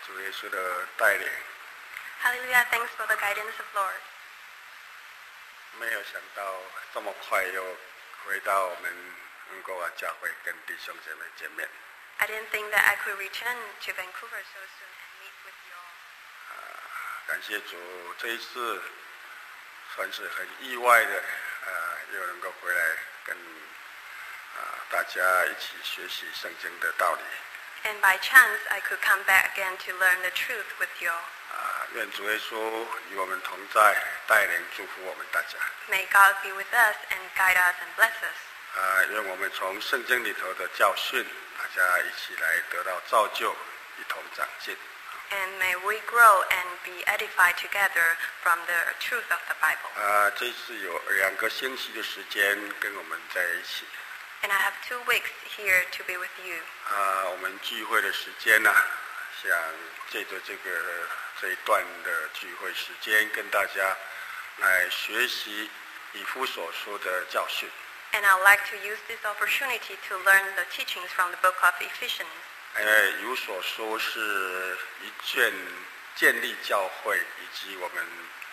主耶稣的带领。 Hallelujah, thanks for the guidance of Lord. 没有想到这么快又回到我们能够教会跟弟兄姐妹见面。 I didn't think that I could return to Vancouver so soon and meet with you all. 感谢主，这一次算是很意外的，又能够回来跟大家一起学习圣经的道理。 And by chance, I could come back again to learn the truth with you all. 愿主耶稣与我们同在，带领祝福我们大家。 May God be with us and guide us and bless us. 愿我们从圣经里头的教训，大家一起来得到造就，一同长进。 And may we grow and be edified together from the truth of the Bible. 这次有2个星期的时间跟我们在一起。 And I have 2 weeks here to be with you. 我们聚会的时间呢，想借着这一段的聚会时间，跟大家来学习以弗所书的教训。 And I'd like to use this opportunity to learn the teachings from the book of Ephesians. 因为以弗所书是一卷建立教会以及我们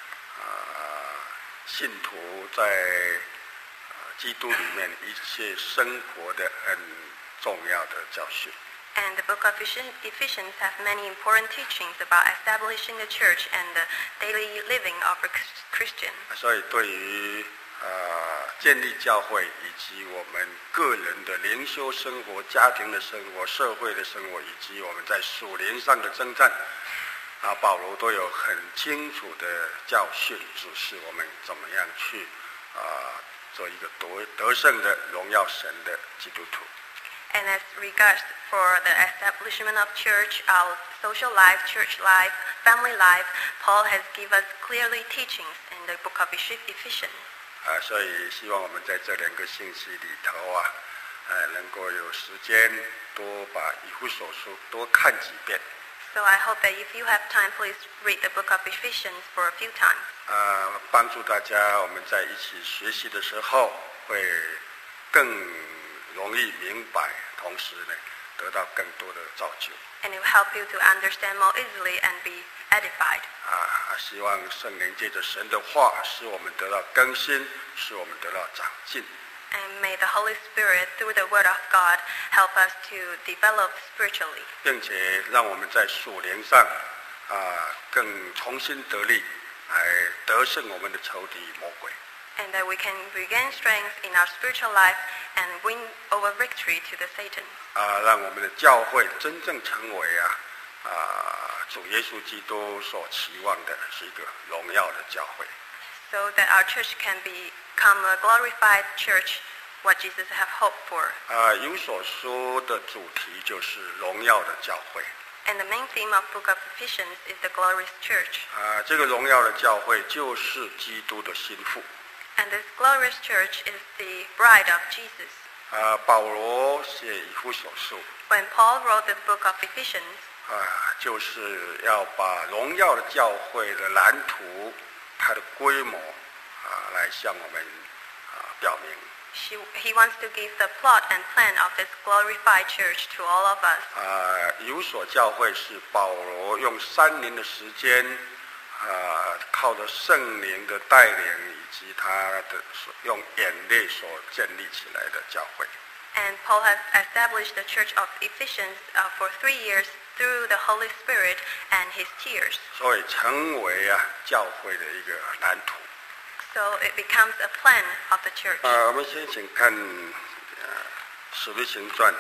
信徒在基督里面一切生活的很重要的教训。 And the book of Ephesians have many important teachings about establishing the church and the daily living of a Christian. 所以对于建立教会以及我们个人的灵修生活、家庭的生活、社会的生活，以及我们在属灵上的征战，保罗都有很清楚的教训，指示我们怎么样去做一个得胜的荣耀神的基督徒。 And as regards for the establishment of church, our social life, church life, family life, Paul has given us clearly teachings in the book of Ephesians. 所以希望我们在这2个星期里头能够有时间多把以弗所书多看几遍。 So I hope that if you have time, please read the book of Ephesians for a few times. 帮助大家我们在一起学习的时候会更容易明白，同时呢得到更多的造就。 And it will help you to understand more easily and be edified. 希望圣灵借着神的话，使我们得到更新，使我们得到长进。 And may the Holy Spirit, through the Word of God, help us to develop spiritually. 并且让我们在属灵上更重新得力，来得胜我们的仇敌魔鬼。 And that we can regain strength in our spiritual life and win over victory to the Satan. 让我们的教会真正成为主耶稣基督所期望的是一个荣耀的教会。 So that our church can become a glorified church, what Jesus have hoped for. 以弗所书的主题就是荣耀的教会。 And the main theme of book of Ephesians is the glorious church. 这个荣耀的教会就是基督的心腹。 And this glorious church is the bride of Jesus. 保罗写以弗所书 When Paul wrote the book of Ephesians, 就是要把荣耀的教会的蓝图、它的规模来向我们表明。 he wants to give the plot and plan of this glorified church to all of us. 以弗所教会是保罗用3年的时间，靠着圣灵的带领以及他的用眼泪所建立起来的教会。 And Paul has established the church of Ephesians for 3 years through the Holy Spirit and his tears. 所以成为教会的一个蓝图。 So it becomes a plan of the church. 我们先请看使徒行传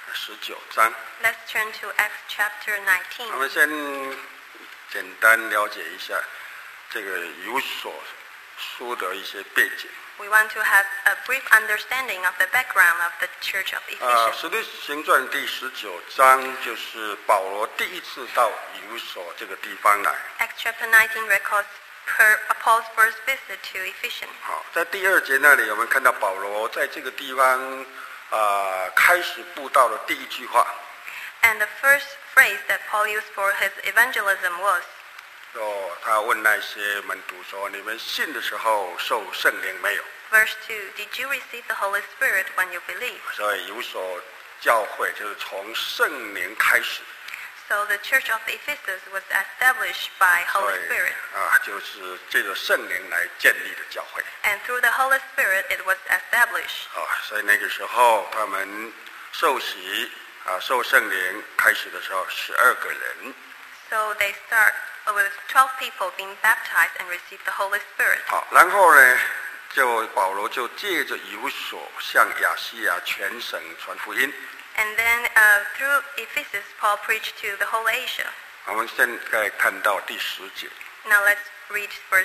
19章。 Let's turn to Acts chapter 19. 我们先简单了解一下这个以弗所书的一些背景。 We want to have a brief understanding of the background of the church of Ephesians. 使徒行传第19章就是保罗第一次到以弗所这个地方来。 Acts chapter 19 records Paul's first visit to Ephesians. 好，在第2节那里，我们看到保罗在这个地方开始布道的第一句话。 And the first phrase that Paul used for his evangelism was, 他问那些门徒说：“你们信的时候受圣灵没有？” verse 2, Did you receive the Holy Spirit when you believed? 所以以弗所教会就是从圣灵开始。 So the church of Ephesus was established by 所 Holy 以 Spirit. 就是借着圣灵来建立的教会。 And through the Holy Spirit it was established. 所以那个时候他们受洗受圣灵开始的时候12个人。 So they start with 12 people being baptized and receive the Holy Spirit. 好，然后呢，保罗就借着以弗所向亚细亚全省传福音。 And then through Ephesus, Paul preached to the whole Asia. 我们现在看到第10节。 Now let's read verse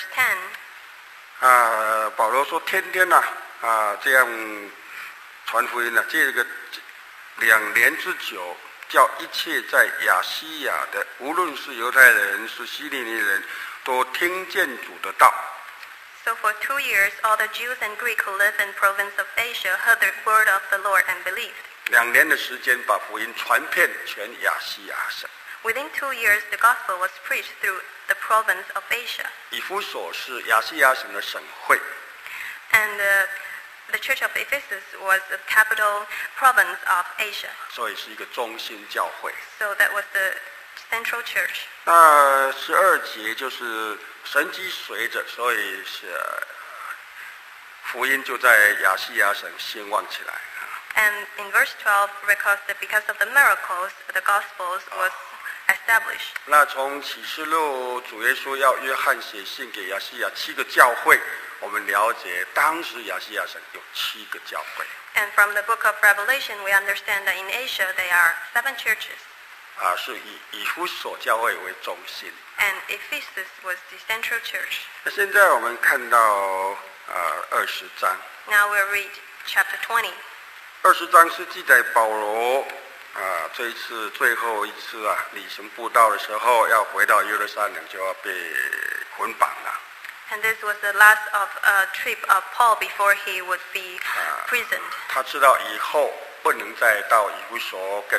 10. 保罗说天天这样传福音借这个2年之久，叫一切在亚细亚的，无论是犹太人是希利尼人，都听见主的道。 So for 2 years, all the Jews and Greeks who live in the province of Asia heard the word of the Lord and believed. 2年的时间，把福音传遍全亚细亚省。 Within 2 years, the gospel was preached through the province of Asia. 以弗所是亚细亚省的省会。 And the church of Ephesus was the capital province of Asia. 所以是一个中心教会。 So that was the central church. 那12节就是神机随着，所以是福音就在亚细亚省兴旺起来。 And in verse 12 records that because of the miracles, the gospels was established. 那从启示录主耶稣要约翰写信给亚细亚7个教会，我们了解当时亚细亚省有7个教会。 And from the book of Revelation, we understand that in Asia there are 7 churches. 是以以弗所教会为中心。 And Ephesus was the central church. 那现在我们看到20章。 Now we'll read chapter 20. 20章是记载保罗这一次最后一次旅行布道的时候，要回到耶路撒冷，就要被捆绑了。 And this was the last of a trip of Paul before he would be imprisoned. 他知道以后不能再到以弗所跟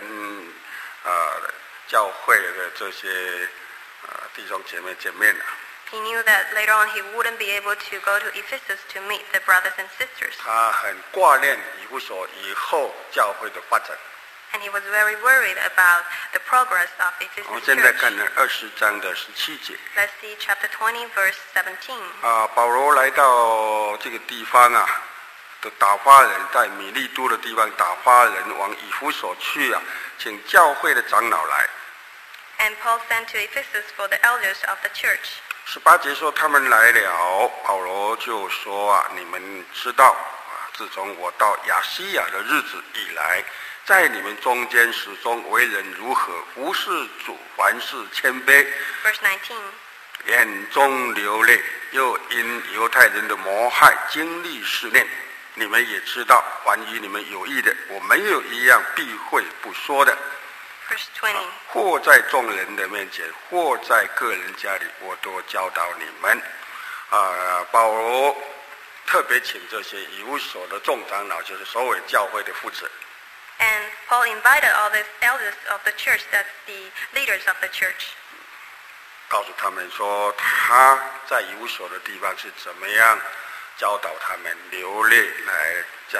教会的这些弟兄姐妹见面了。 He knew that later on he wouldn't be able to go to Ephesus to meet the brothers and sisters. 他很挂念以弗所以后教会的发展。 And he was very worried about the progress of 我们 Ephesus 现在 church. 看20章的17节。 Let's see chapter 20, verse 17. 保罗来到这个地方的打发人在米利都的地方打发人往以弗所去请教会的长老来。 And Paul sent to Ephesus for the elders of the church. 18节说他们来了，保罗就说你们知道自从我到亚细亚的日子以来，在你们中间始终为人如何，服侍主，凡事谦卑， Verse 19. 眼中流泪，又因犹太人的谋害经历试炼。你们也知道，凡与你们有益的，我没有一样避讳不说的。 Verse 20. 或在众人的面前，或在个人家里，我都教导你们。保罗特别请这些以弗所的众长老，就是所谓教会的负责。 And Paul invited all the elders of the church, that's the leaders of the church, 告诉他们说他在以弗所的地方是怎么样教导他们，流泪来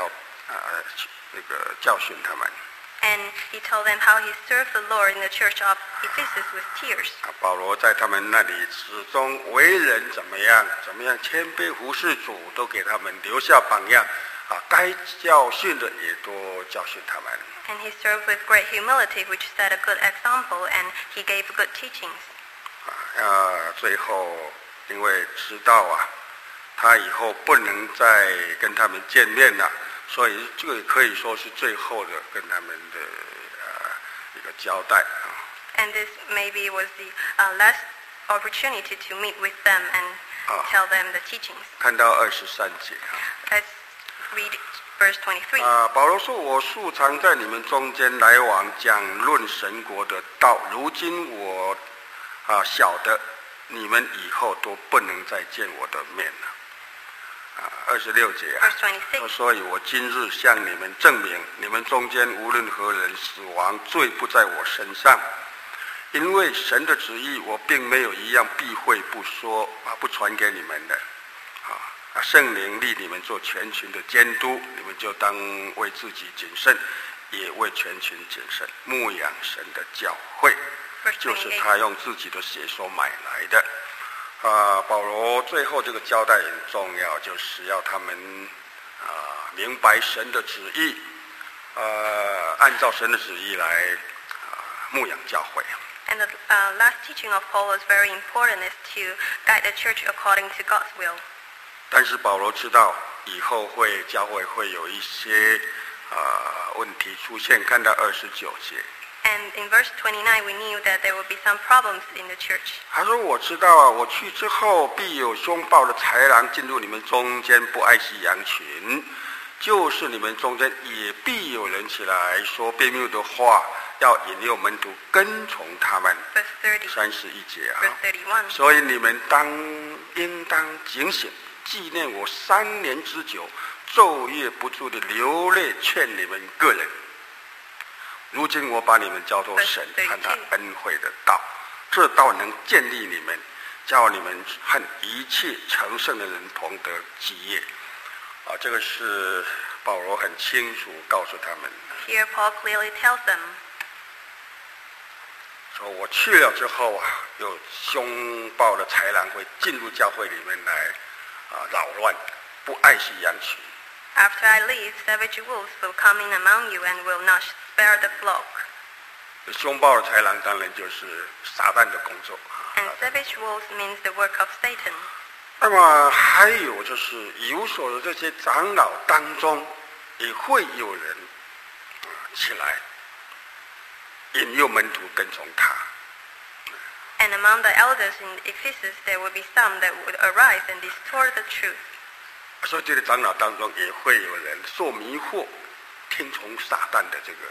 教训他们。 and he told them how he served the Lord in the church of Ephesus with tears. 保罗在他们那里始终为人怎么样谦卑服侍主，都给他们留下榜样。该教训的也多教训他们。 And he served with great humility, which set a good example, and he gave good teachings. 最后因为知道他以后不能再跟他们见面了，所以这个可以说是最后的跟他们的一个交代。 And this maybe was the last opportunity to meet with them and tell them the teachings. 看到23节。 Let's read verse 23. 保罗说：“我素常在你们中间来往，讲论神国的道。如今我晓得你们以后都不能再见我的面了。26节 Verse 26. 所以我今日向你们证明，你们中间无论何人死亡，罪不在我身上。因为神的旨意，我并没有一样避讳不说不传给你们的。圣灵立你们做全群的监督，你们就当为自己谨慎，也为全群谨慎，牧养神的教会。 就是 28. 他用自己的血所买来的。保罗最后这个交代很重要，就是要他们明白神的旨意，按照神的旨意来牧养教会。 And the last teaching of Paul was very important, is to guide the church according to God's will. 但是保罗知道以后教会会有一些问题出现，看到29节。 And in verse 29, we knew that there would be some problems in the church. 他说：“我知道啊，我去之后，必有凶暴的豺狼进入你们中间，不爱惜羊群；就是你们中间也必有人起来说悖谬的话，要引诱门徒跟从他们。” Verse 30. 31节啊。 Verse 31. 所以你们应当警醒，纪念我3年之久，昼夜不住的流泪劝你们个人。如今我把你们交托神和他恩惠的道，这道能建立你们，叫你们和一切成圣的人同得基业。这个是保罗很清楚告诉他们。 Here Paul clearly tells them, 说我去了之后有凶暴的豺狼会进入教会里面来扰乱，不爱惜羊群。 after I leave, savage wolves will come in among you and will not spare the flock. 凶暴的豺狼当然就是撒旦的工作。 And savage wolves means the work of Satan. 那么还有就是以弗所的这些长老当中，也会有人起来引诱门徒跟从他。 And among the elders in Ephesus, there will be some that would arise and distort the truth. 所以这个长老当中也会有人受迷惑，听从撒旦的这个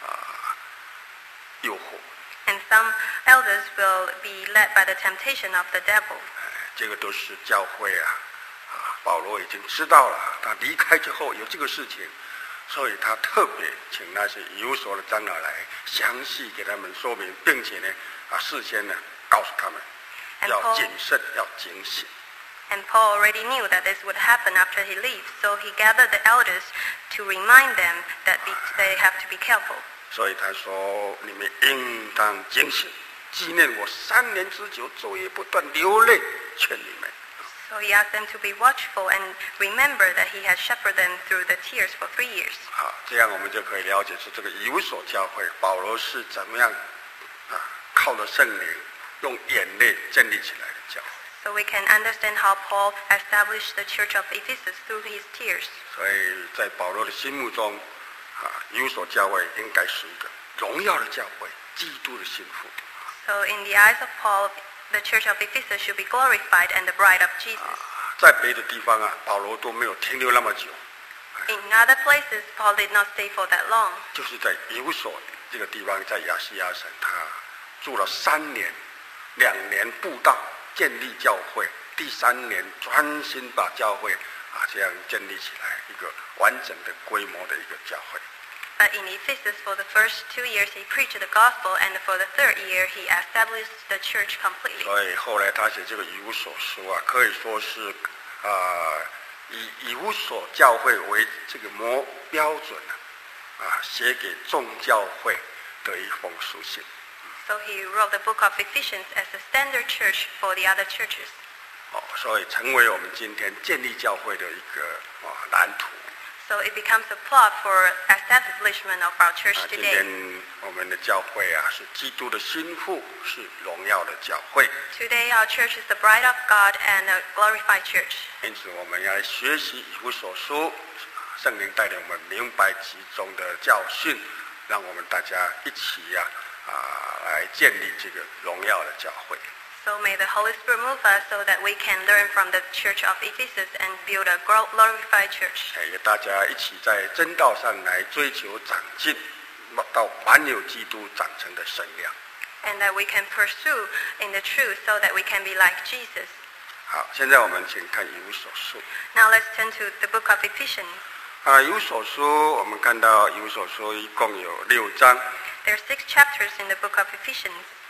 诱惑。 And some elders will be led by the temptation of the devil. 这个都是教会保罗已经知道了，他离开之后有这个事情，所以他特别请那些以弗所的长老来详细给他们说明，并且呢事先呢告诉他们要谨慎，要警醒。 And Paul already knew that this would happen after he leaves, so he gathered the elders to remind them that they have to be careful. 所以他说：“你们应当警醒，纪念我3年之久，昼夜不断流泪，劝你们。” So he asked them to be watchful and remember that he has shepherded them through the tears for 3 years. 好，这样我们就可以了解出这个以弗所教会保罗是怎么样靠着圣灵用眼泪建立起来的教会。 So we can understand how Paul established the church of Ephesus through his tears. 所以在保罗的心目中以弗所教会应该是一个荣耀的教会，基督的心腹。 So in the eyes of Paul, the church of Ephesus should be glorified and the bride of Jesus. 在别的地方保罗都没有停留那么久。 In other places, Paul did not stay for that long. 就是在以弗所这个地方，在亚细亚省，他住了3年，2年布道建立教会，第3年专心把教会这样建立起来，一个完整的规模的一个教会。 But in Ephesus, for the first 2 years, he preached the gospel, and for the 3rd year, he established the church completely. 所以后来他写这个以弗所书可以说是以以弗所教会为这个标准写给众教会的一封书信。 So he wrote the book of Ephesians as a standard church for the other churches. 所以成为我们今天建立教会的一个蓝图。 So it becomes a plot for establishment of our church 今 today. 天我们的教会是基督的心腹，是荣耀的教会。 Today our church is the bride of God and a glorified church. 因此我们要来学习以弗所书，圣灵带领我们明白其中的教训，让我们大家一起来建立这个荣耀的教会。 So may the Holy Spirit move us so that we can learn from the church of Ephesus and build a glorified church. 也大家一起在真道上来追求长进，到满有基督长成的身量。 And that we can pursue in the truth so that we can be like Jesus. 好，现在我们请看以弗所书。 Now let's turn to the book of Ephesians. 以弗所书，我们看到以弗所书一共有6章。 There are 6 chapters in the book of Ephesians.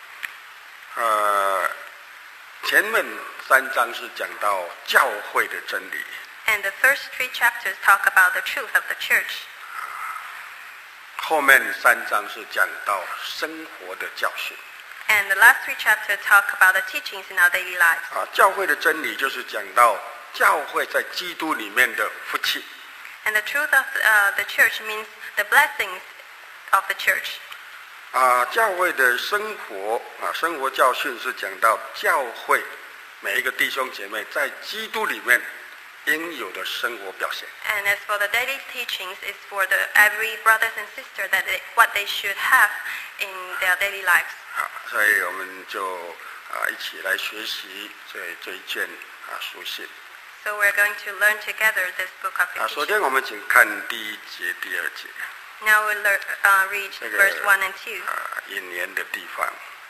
前面3章是讲到教会的真理， And the first 3 chapters talk about the truth of the church. 后面3章是讲到生活的教训。 And the last 3 chapters talk about the teachings in our daily lives. 教会的真理就是讲到教会在基督里面的福气。 And the truth of the church means the blessings of the church. 教会的生活生活教训是讲到教会每一个弟兄姐妹在基督里面应有的生活表现。 And as for the daily teachings, it's for every brothers and sisters what they should have in their daily lives. 所以我们就一起来学习这一卷书信。 So we're going to learn together this book of Ephesians. 首先我们请看第1节、第2节。 Now we read verse 1 and 2. 引言的地方。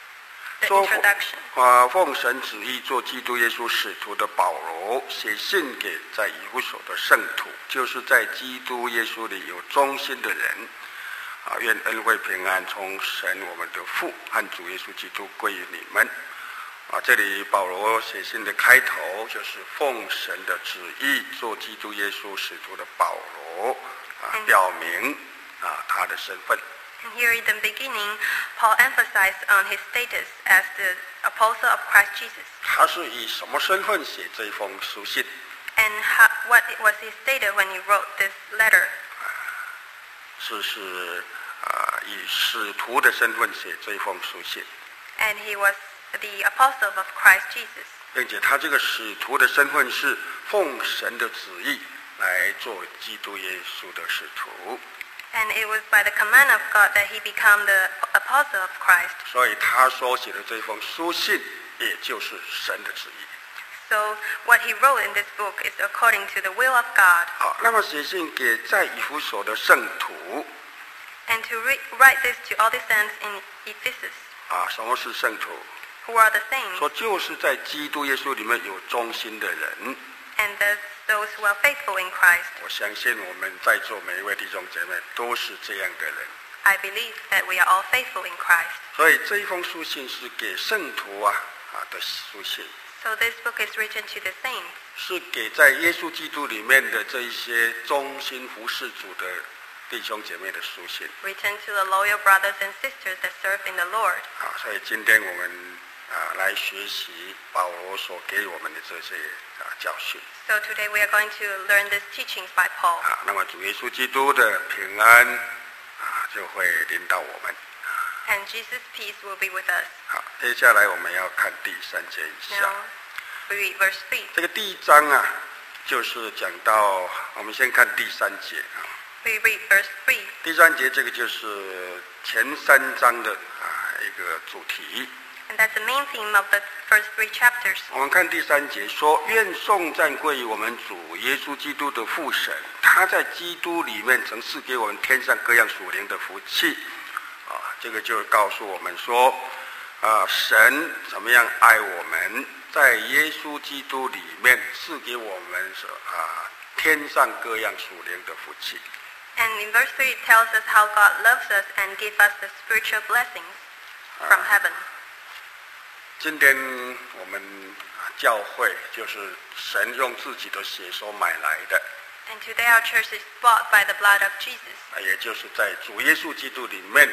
The introduction. 奉神旨意做基督耶稣使徒的保罗，写信给在以弗所的圣徒，就是在基督耶稣里有忠心的人。愿恩惠平安从神我们的父和主耶稣基督归于你们。这里保罗写信的开头就是奉神的旨意做基督耶稣使徒的保罗，表明他的身份。 And here in the beginning, Paul emphasized on his status as the apostle of Christ Jesus. 他是以什么身份写这封书信？ And what was he stated when he wrote this letter? 是以使徒的身份写这封书信。 And he was the apostle of Christ Jesus. 并且他这个使徒的身份是奉神的旨意来做基督耶稣的使徒。 And it was by the command of God that he became the apostle of Christ. 所以他所写的这封书信也就是神的旨意。 So what he wrote in this book is according to the will of God. 好，那么写信给在以弗所的圣徒。 And to write this to all the saints in Ephesus. 什么是圣徒？ Who are the saints? 说就是在基督耶稣里面有忠心的人。 And that's those who are faithful in Christ. 我相信我们在座每一位弟兄姐妹都是这样的人。 I believe that we are all faithful in Christ. 所以这一封书信是给圣徒的书信。 So this book is written to the saints. 是给在耶稣基督里面的这一些忠心服侍主的弟兄姐妹的书信。 Written to the loyal brothers and sisters that serve in the Lord. 所以今天我们来学习保罗所给我们的这些教训。 So today we are going to learn these teachings by Paul. 那么主耶稣基督的平安就会临到我们。 And Jesus' peace will be with us. 好，接下来我们要看第3节以下。 Now we read verse 3. 这个第1章就是讲到，我们先看第3节。 We read verse 3. 第3节这个就是前3章的一个主题。 And that's the main theme of the first 3 chapters. 我们看第3节说，愿颂赞归于我们主耶稣基督的父神，他在基督里面曾赐给我们天上各样属灵的福气。这个就告诉我们说，神怎么样爱我们，在耶稣基督里面赐给我们天上各样属灵的福气。 And in verse 3 it tells us how God loves us and gives us the spiritual blessings from heaven. 今天我们教会就是神用自己的血所买来的。 And today our church is bought by the blood of Jesus. 也就是在主耶稣基督里面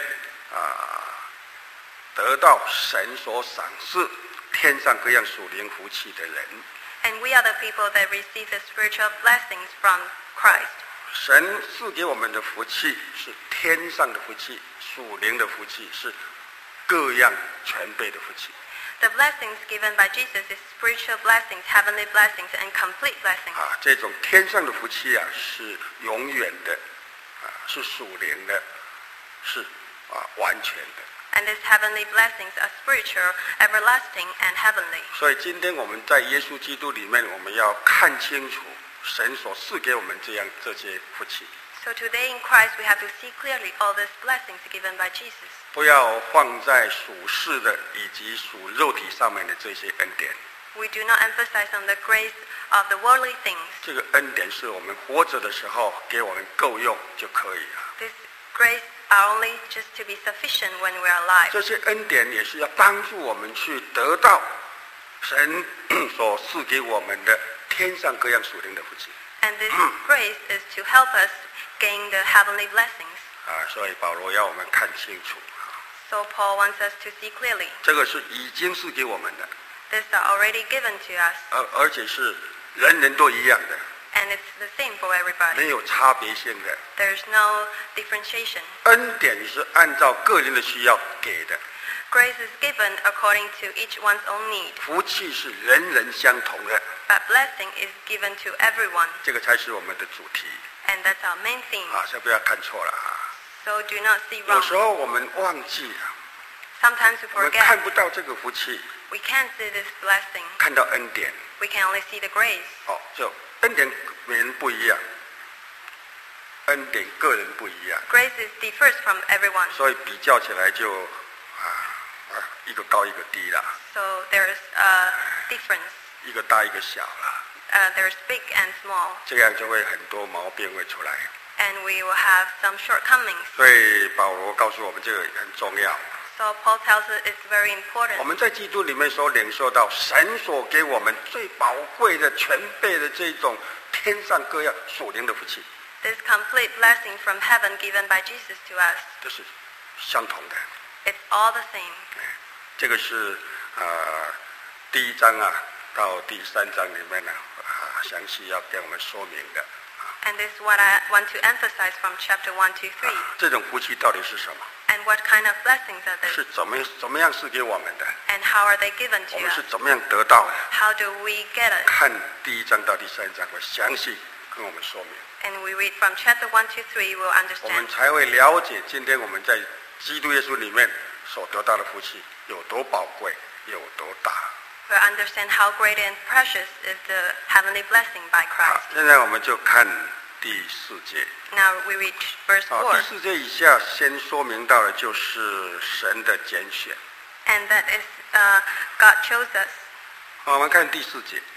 得到神所赏赐天上各样属灵福气的人。 And we are the people that receive the spiritual blessings from Christ. 神赐给我们的福气是天上的福气，属灵的福气是各样全备的福气。 The blessings given by Jesus is spiritual blessings, heavenly blessings, and complete blessings. 这种天上的福气是永远的，是属灵的，是完全的。 And these heavenly blessings are spiritual, everlasting, and heavenly. 所以今天我们在耶稣基督里面，我们要看清楚神所赐给我们这些福气。 So today in Christ we have to see clearly all these blessings given by Jesus. 不要放在属世的以及属肉体上面的这些恩典。 We do not emphasize on the grace of the worldly things. 这个恩典是我们活着的时候给我们够用就可以了。 This grace are only just to be sufficient when we are alive. 这些恩典也是要帮助我们去得到神所赐给我们的天上各样属灵的福气。 And this grace is to help us gain the heavenly blessings. 所以保罗要我们看清楚。 So Paul wants us to see clearly. 这个是已经是给我们的， These are already given to us, 而且是人人都一样的， and it's the same for everybody. 没有差别性的。 There's no differentiation. 恩典是按照个人的需要给的， Grace is given according to each one's own need, 福气是人人相同的， but blessing is given to everyone, 这个才是我们的主题 and that's our main theme. 啊！所以不要看错了啊！ So do not see 有 wrong. 时候我们忘记了， Sometimes we 我们 forget. 看不到这个福气， We can't see this blessing. 看到恩典。 We can only see the grace. 哦，就恩典每人不一样，恩典个人不一样， Grace differs from everyone. 所以比较起来就一个高一个低啦， So there's a difference. 一个大一个小啦， There's big and small, 这样就会很多毛病会出来。 and we will have some shortcomings. 所以保罗告诉我们这个很重要。 So Paul tells us it's very 我 important. 们在基督里面所领受到神所给我们最宝贵的全备的这种天上各样属灵的福气， This complete blessing from heaven given by Jesus to us. 这是相同的。 It's all the same. 这个是第一章到第3章里面详细要给我们说明的。 And this is what I want to emphasize from chapter 1 to 3. 这种福气到底是什么？ And what kind of blessings are 是 these? 怎么样是给我们的？ And how are they given 我 to 们是 us? 怎么样得到的？ How do we get it? 看第1章到第3章会详细跟我们说明， And we read from chapter 1 to 3, we'll 我们 understand. 才会了解今天我们在基督耶稣里面所得到的福气有多宝贵，有多大。 We'll understand how great and precious is the heavenly blessing by 好 Christ. 现在我们就看第4节。 Now we reach verse 好， 4. 第4节以下先说明到的就是神的拣选。 And that is God chose us. 好，我们看第4节。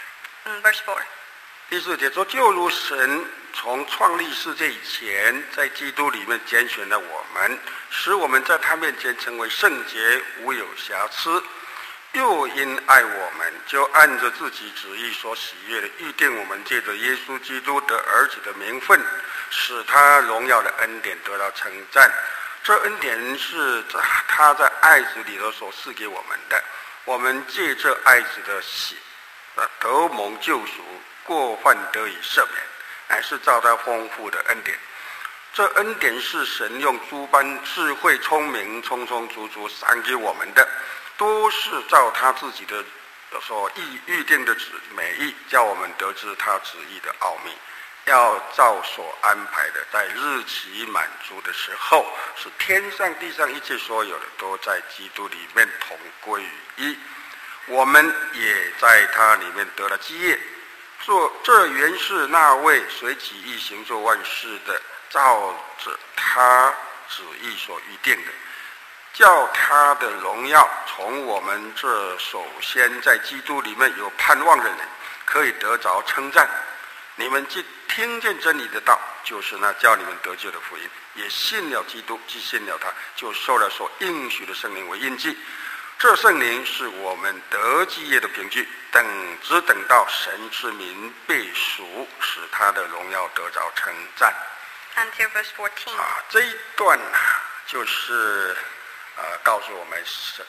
Verse 4. 第4节说，就如神从创立世界以前，在基督里面拣选了我们，使我们在他面前成为圣洁，无有瑕疵。又因爱我们，就按着自己旨意所喜悦的预定我们，借着耶稣基督的儿子的名分，使他荣耀的恩典得到称赞。这恩典是他在爱子里头所赐给我们的，我们借着爱子的血得蒙救赎，过犯得以赦免，乃是照他丰富的恩典。这恩典是神用诸般智慧聪明充充足足赏给我们的，都是照他自己的所预定的美意，叫我们得知他旨意的奥秘，要照所安排的，在日期满足的时候，使天上地上一切所有的都在基督里面同归于一。我们也在他里面得了基业。这原是那位随己意行做万事的，照着他旨意所预定的，叫他的荣耀从我们这首先在基督里面有盼望的人可以得着称赞。你们既听见真理的道，就是那叫你们得救的福音，也信了基督，既信了他，就受了所应许的圣灵为印记。这圣灵是我们得基业的凭据，只等到神之民被赎，使他的荣耀得着称赞。 Until verse 14. 这一段就是告诉我们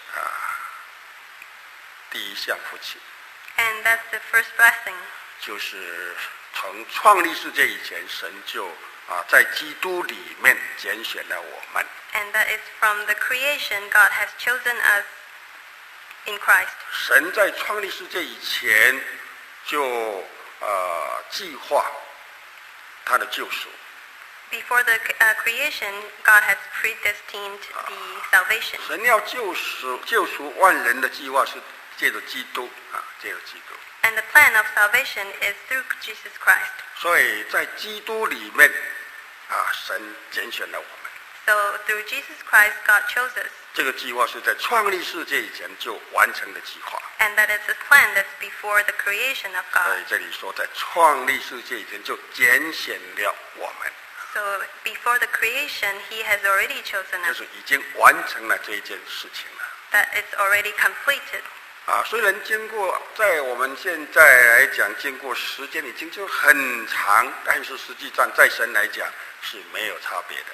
第一项福气， And that's the first blessing. 就是从创立世界以前，神就在基督里面拣选了我们。 And that is from the creation God has chosen us in Christ. 神在创立世界以前就计划他的救赎。 Before the creation, God has predestined the salvation. 神要救赎万人的计划是借着基督借着基督。 And the plan of salvation is through Jesus Christ. 所以在基督里面神拣选了我们。 So through Jesus Christ, God chose us. 这个计划是在创立世界以前就完成的计划。 And that is a plan that's before the creation of 所 God. 以这里说，在创立世界以前就拣选了我们， So before the creation, He has already chosen 就 us. 是已经完成了这一件事情了。 That it's already completed. 虽然经过在我们现在来讲，经过时间已经就很长，但是实际上在神来讲是没有差别的。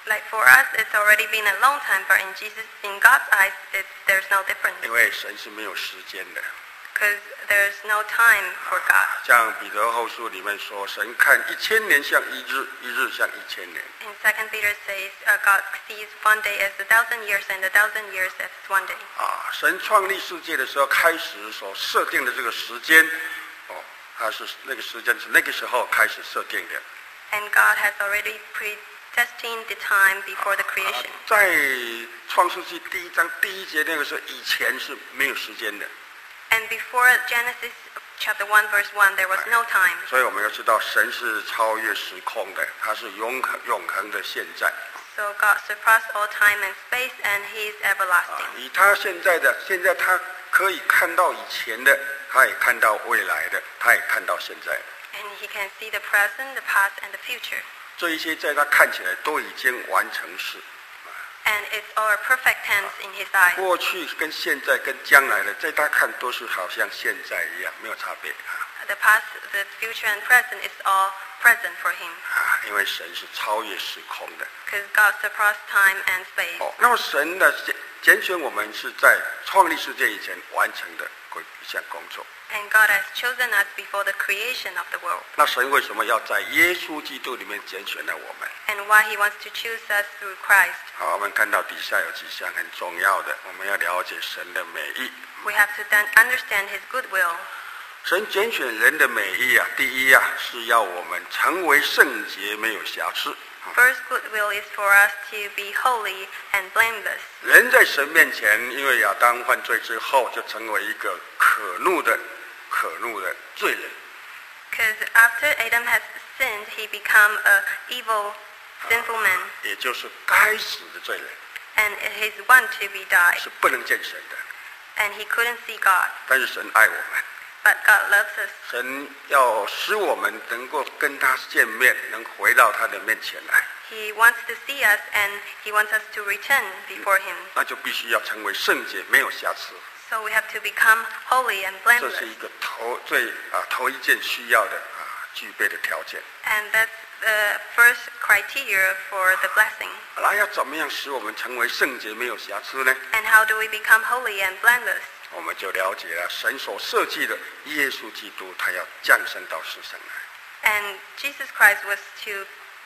Like for us, it's already been a long time, but in God's eyes, there's no difference. 因为神是没有时间的。 Because there's no time for God. 像彼得后书里面说，神看1000年像一日，一日像1000年。 In 2 Peter says, God sees one day as 1,000 years and 1,000 years as one day. 神创立世界的时候开始所设定的这个时间，它是那个时间是那个时候开始设定的。 And God has already predestined the time before the creation. 在创世纪第1章第1节那个时候以前是没有时间的。 And before Genesis chapter 1 verse 1, there was no time. 所以我们要知道，神是超越时空的，他是永恒的现在。 So God surpassed all time and space, and He is everlasting. 以他现在他可以看到以前的，他也看到未来的，他也看到现在的。 And He can see the present, the past, and the future. 这一些在他看起来都已经完成式。 And it's all perfect tense in His eyes. 过去跟现在跟将来的，在他看都是好像现在一样，没有差别。 The past, the future, and present is all present for Him. 因为神是超越时空的。 Because God surpassed time and space. 那么神的拣选我们是在创立世界以前完成的一项工作。 And God has chosen us before the creation of the world. 那神为什么要在耶稣基督里面拣选了我们？ And why He wants to choose us through Christ. 好，我们看到底下有几项很重要的，我们要了解神的美意。 We have to then understand His goodwill. 神拣选人的美意第一是要我们成为圣洁，没有瑕疵。 First goodwill is for us to be holy and blameless. 人在神面前，因为亚当犯罪之后，就成为一个可怒的罪人。 Because after Adam has sinned, he became an evil, sinful man. 也就是该死的罪人。 And he's one to be died. 是不能见神的。 And he couldn't see God. 但是神爱我们。 But God loves us. 神要使我们能够跟他见面，能回到他的面前来。 He wants to see us, and He wants us to return before Him. 那就必须要成为圣洁，没有瑕疵。 So we have to become holy and 这 blameless. 是一个头一件需要的具备的条件。 And that's the first criteria for the blessing. 那要怎么样使我们成为圣洁，没有瑕疵呢？ And how do we become holy and blameless? 我们就了解了神所设计的耶稣基督，他要降生到世上来。 And Jesus Christ was to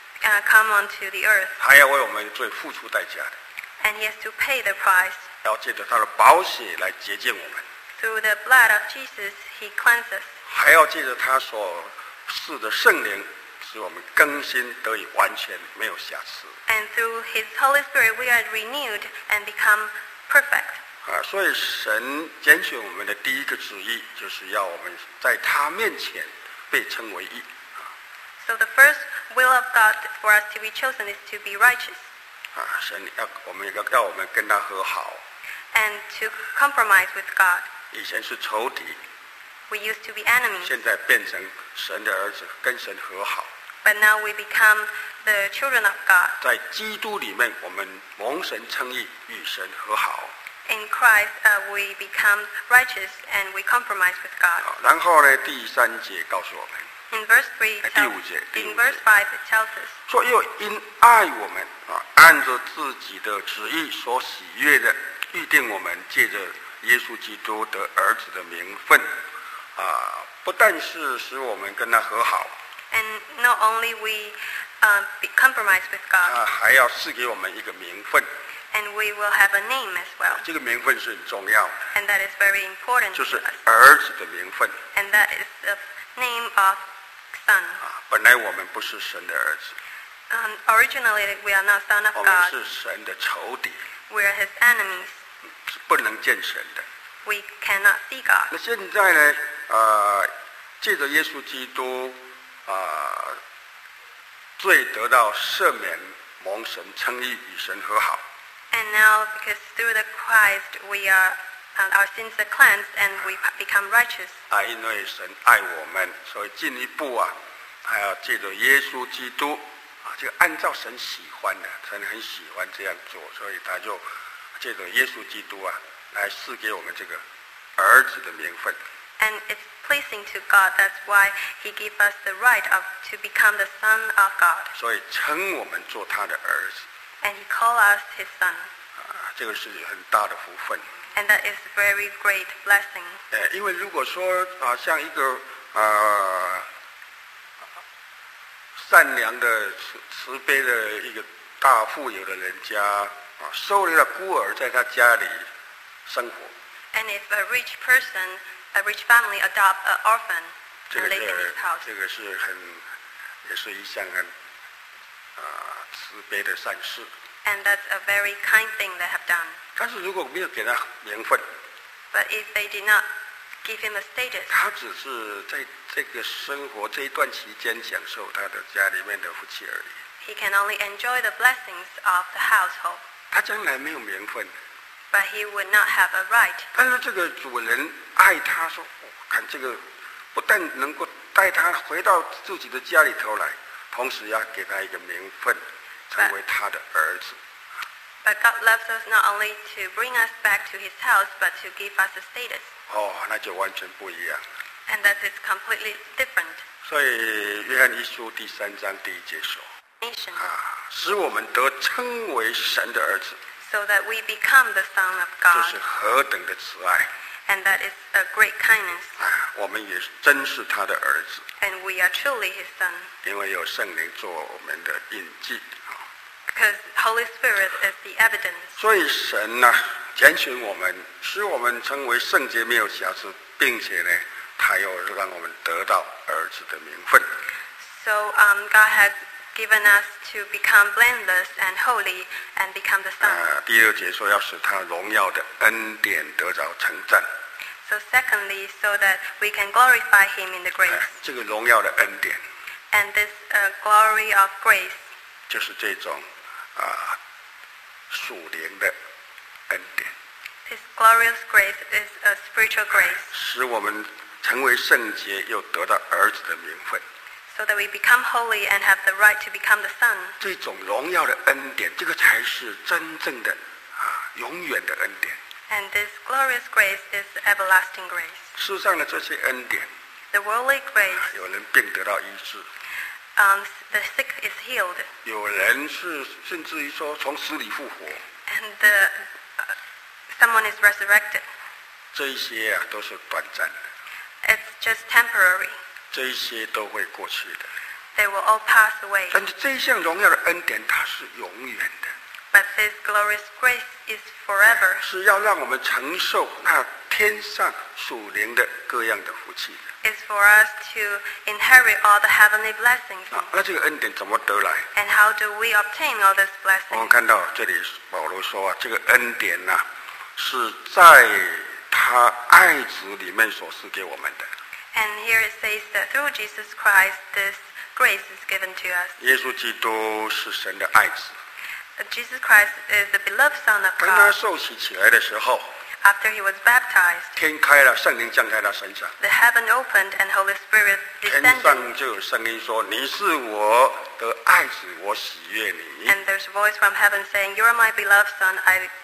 come onto the earth. 他要为我们的罪付出代价的。 And He has to pay the price. 要借着他的宝血来洁净我们。 Through the blood of Jesus, He cleanses. 还要借着他所赐的圣灵，使我们更新得以完全，没有瑕疵。 And through His Holy Spirit, we are renewed and become perfect. 所以神拣选我们的第一个旨意，就是要我们在他面前被称为义。 So the first will of God for us to be chosen is to be righteous. 神要我们跟他和好。 And to compromise with God. 以前是仇敌。 We used to be enemies. 现在变成神的儿子，跟神和好。 But now we become the children of God. 在基督里面，我们蒙神称义，与神和好。 In Christ, we become righteous and we compromise with God. 然后呢，第3节告诉我们。 In verse 3, in verse 5, it tells us. 说又因爱我们按着自己的旨意所喜悦的，预定我们借着耶稣基督得儿子的名分。不但是使我们跟他和好。 And not only we compromise with God. 还要赐给我们一个名分。 And we will have a name as well. 这个名分是很重要的。 And that is very important. 就是儿子的名分。 And that is the name of son. 本来我们不是神的儿子。 Originally, we are not son of God. 我们是神的仇敌。 We are His enemies. 是不能见神的。 We cannot see God. 那现在呢？借着耶稣基督，罪得到赦免，蒙神称义，与神和好。 And now, because through the Christ, our sins are cleansed and we become righteous. 因为神爱我们，所以进一步还要借着耶稣基督就按照神喜欢的，神很喜欢这样做，所以他就借着耶稣基督来赐给我们这个儿子的名分。 And it's pleasing to God. That's why He gave us the right to become the son of God. 所以称我们做他的儿子。 And he called us his son. 这个是很大的福分。 And that is very great blessing. 因为如果说像一个善良的慈悲的一个大富有的人家收留了孤儿在他家里生活。 And if a rich person, a rich family adopt an orphan and live in his house. 这个是也是一项很慈悲的善事。 And that's a very kind thing they have done. 但是如果没有给他名分 But if they did not give him a status, 他只是在这个生活这一段期间享受他的家里面的福气而已。 he can only enjoy the blessings of the household. 他将来没有名分。 But he would not have a right. 但是这个主人爱他说，看这个不但能够带他回到自己的家里头来，同时要给他一个名分，成为他的儿子。 But God loves us not only to bring us back to his house, but to give us a status. 那就完全不一样。 And that is completely different. 所以约翰一书第3章第1节说，使我们得称为神的儿子。 So that we become the son of 这 God. 是何等的慈爱！ And that is a great kindness. 我们也真是他的儿子。 And we are truly his son. 因为有圣灵做我们的印记。 Because Holy Spirit is the evidence. 所以神拣选我们，使我们成为圣洁没有瑕疵，并且呢，他又让我们得到儿子的名分。 So God has given us to become blameless and holy and become the son. 第2节说要使他荣耀的恩典得着称赞。 So secondly, so that we can glorify him in the grace. 这个荣耀的恩典 And this glory of grace 就是这种属灵的恩典， This glorious grace is a spiritual grace, 使我们成为圣洁，又得到儿子的名分。 so that we become holy and have the right to become the son. 这种荣耀的恩典，这个才是真正的永远的恩典。 And this glorious grace is everlasting grace. 世上的这些恩典， The worldly grace, 有人病得到医治， the sick is healed, 有人是甚至于说从死里复活， and someone is resurrected. 这一些都是短暂的， It's just temporary. 这一些都会过去的。 They will all pass away. 但是这一项荣耀的恩典，它是永远的， But this glorious grace is forever. 是要让我们承受那天上属灵的各样的福气的。 It's for us to inherit all the heavenly blessings. 那这个恩典怎么得来？ And how do we obtain all these 我们 blessings? 看到这里保罗说这个恩典是在他爱子里面所赐给我们的。 And here it says that through Jesus Christ, this grace is given to us. 耶稣基督是神的爱子， Jesus Christ is the beloved Son of 当他 God. 受洗起来的时候， After he was baptized, 天开了，圣灵降在他身上， the heaven opened and Holy Spirit 天 descended. 上就有声音说：“你是我的爱子，我喜悦你。 And there's a voice from heaven saying, "You are my beloved Son.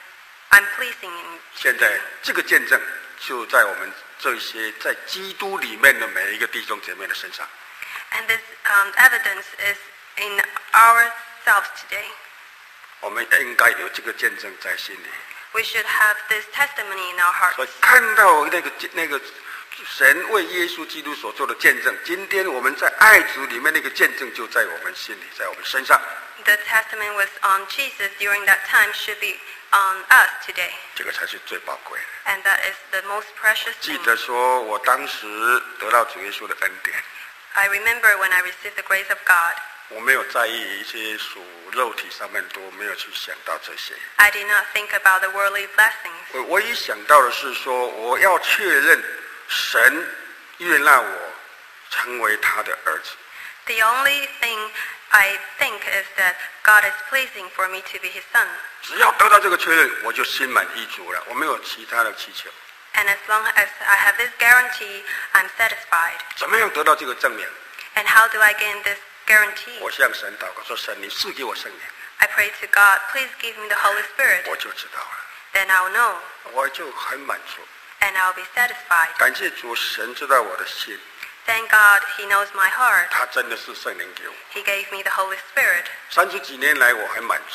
I'm pleasing in you." ” 现在这个见证就在我们这些在基督里面的每一个弟兄姐妹的身上。 And this evidence is in ourselves today. 我们应该有这个见证在心里。 We should have this testimony in our 所以 hearts. 看到那个神为耶稣基督所做的见证，今天我们在爱子里面那个见证就在我们心里，在我们身上。 The testament was on Jesus during that time should be on us today. 这个才是最宝贵的。 And that is the most precious 记 thing. 得说，我当时得到主耶稣的恩典， I remember when I received the grace of God, 我没有在意一些属肉体上面，都没有去想到这些。 I did not think about the worldly blessings. 我唯一想到的是说，我要确认神悦纳我成为他的儿子。 The only thing I think is that God is pleasing for me to be his son. 只要得到这个确认，我就心满意足了，我没有其他的祈求。 And as long as I have this guarantee, I'm satisfied. 怎么样得到这个证明？ And how do I gain this guarantee? 我向神祷告说：“神，你赐给我圣灵， I pray to God, please give me the Holy Spirit. 我就知道了， Then I'll know, 我就很满足。 and I'll be satisfied. 感谢主，神知道我的心， Thank God he knows my heart. 他真的是圣灵给我。 He gave me the Holy Spirit. 30几年来，我很满足，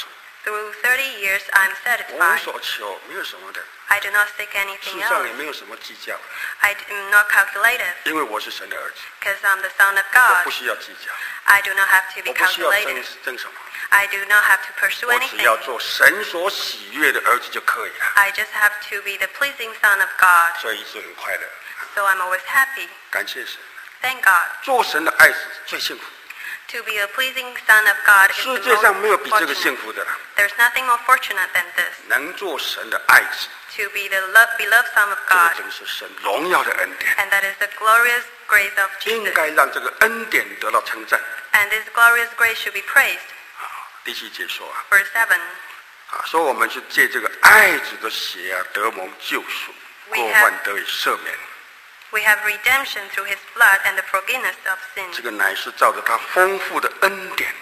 Through 30 years, I'm 我无 satisfied. 所求，没有什么的， I do not seek 事 anything 上也 else. 没有什么计较， I am not calculative, 因为我是神的儿子， because I'm the Son of 我 God. 不需要计较， I do not have to be 我不需要 calculative. 争什么， I do not have to pursue 我只 anything. 要做神所喜悦的儿子就可以了。 I just have to be the pleasing Son of God. 所以一直很快乐， So I'm always happy. 感谢神。 Thank God. 做神的爱子最幸福， To be a pleasing Son of God is 世 the 界上没有 most 比这个幸 fortunate. 福的了。 There's nothing more fortunate than this. 能做神的爱子， To be the beloved Son of 这个 God. 真是神荣耀的恩典， And that is the glorious grace of 应 Jesus. 该让这个恩典得到称赞。 And this glorious grace should be praised. 第7节说啊， Verse 7. 说我们是借这个爱子的血啊，得蒙救赎， We 过 have- 犯得以赦免。 We have redemption through his blood and the forgiveness of 这 sins. 个乃是照着他丰富的恩典。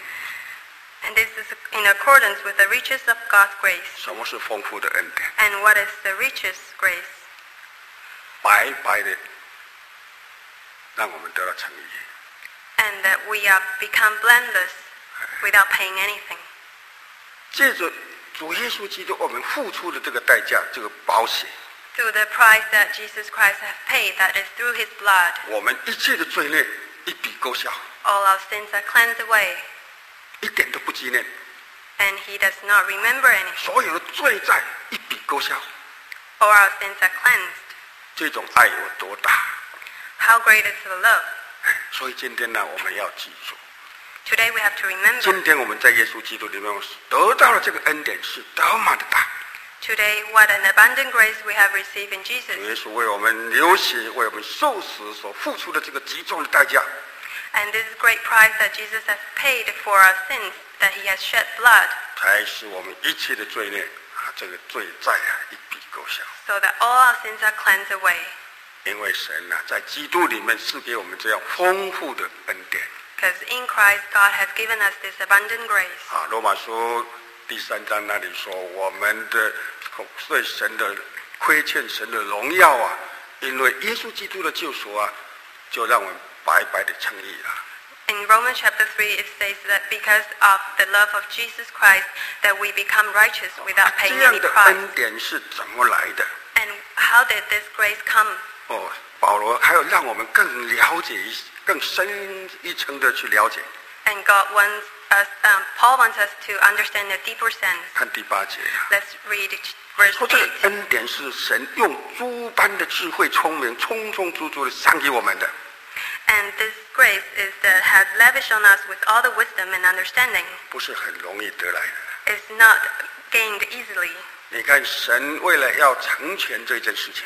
And this is in accordance with the riches of God's grace. 什么是丰富的恩典？ And what is the richest grace? 白白的让我们得到称义。 And that we are become blameless without paying anything. 借着主耶稣基督我们付出的这个代价，这个保险， Through the price that Jesus Christ has paid, that is through his blood, 我们一切的罪孽一笔勾销， all our sins are cleansed away. 一点都不纪念。 And he does not remember anything. 所有的罪债一笔勾销。 All our sins are cleansed. 这种爱有多大？ How great is the love? 所以今天呢，我们要记住， Today we have to remember. 今天我们在耶稣基督里面得到了这个恩典是多么的大。 Today, what an abundant grace we have received in 主 Jesus. 耶稣为我们流血，为我们受死所付出的这个极重的代价， And this great price that Jesus has paid for our sins, that he has shed blood, 才使我们一切的罪孽这个罪债一笔勾销。 so that all our sins are cleansed away. 因为神在基督里面赐给我们这样丰富的恩典。 Because in Christ, God has given us this abundant grace. 罗马书第3章那里说，我们的对神的亏欠神的荣耀因为耶稣基督的救赎就让我们白白的称义了。 In Romans chapter 3, it says that because of the love of Jesus Christ, that we become righteous without 这 paying 样 any 的 price. 恩典是怎么来的？ And how did this grace come? 保罗还有让我们更了解更深一层的去了解。 And God wants us, Paul wants us to understand a deeper sense. 看第8节 Let's read verse 说这个 8. 恩典是神用诸般的智慧、聪明，充充足足的赏给我们的。 And this grace is that has lavished on us with all the wisdom and understanding. 不是很容易得来的。 It's not gained easily. 你看，神为了要成全这件事情，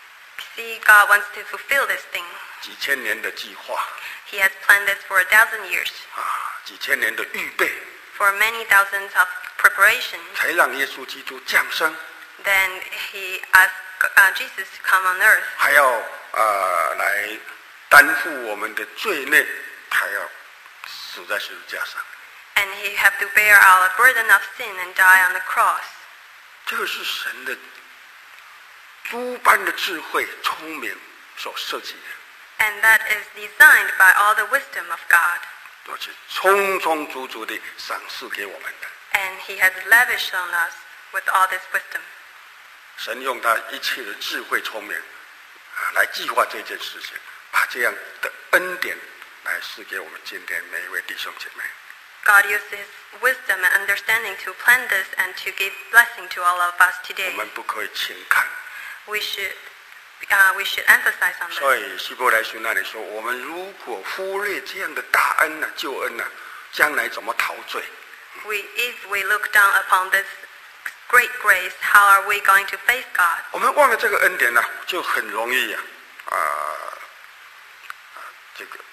See, God wants to fulfill this thing. 几千年的计划 He has planned this for 1,000 years, 几千年的预备， for many thousands of preparations. 才让耶稣基督降生， Then he asked Jesus to come on earth, 还要来担负我们的罪孽，还要死在十字架上。 and he had to bear our burden of sin and die on the cross. 这个是神的诸般的智慧、聪明所设计的， And that is designed by all the wisdom of God. 而且充充足足的赏赐给我们的。 And he has lavished on us with all this wisdom. 神用他一切的智慧、聪明来计划这件事情，把这样的恩典来赐给我们今天每一位弟兄姐妹。 God used his wisdom and understanding to plan this and to give blessing to all of us 我 today. 们不可以轻看。 We should emphasize on 所 this. 以希伯来书那里说，我们如果忽略这样的大恩救恩将来怎么陶醉？ If we look down upon this great grace, how are we going to face God? 我们忘了这个恩典就很容易这个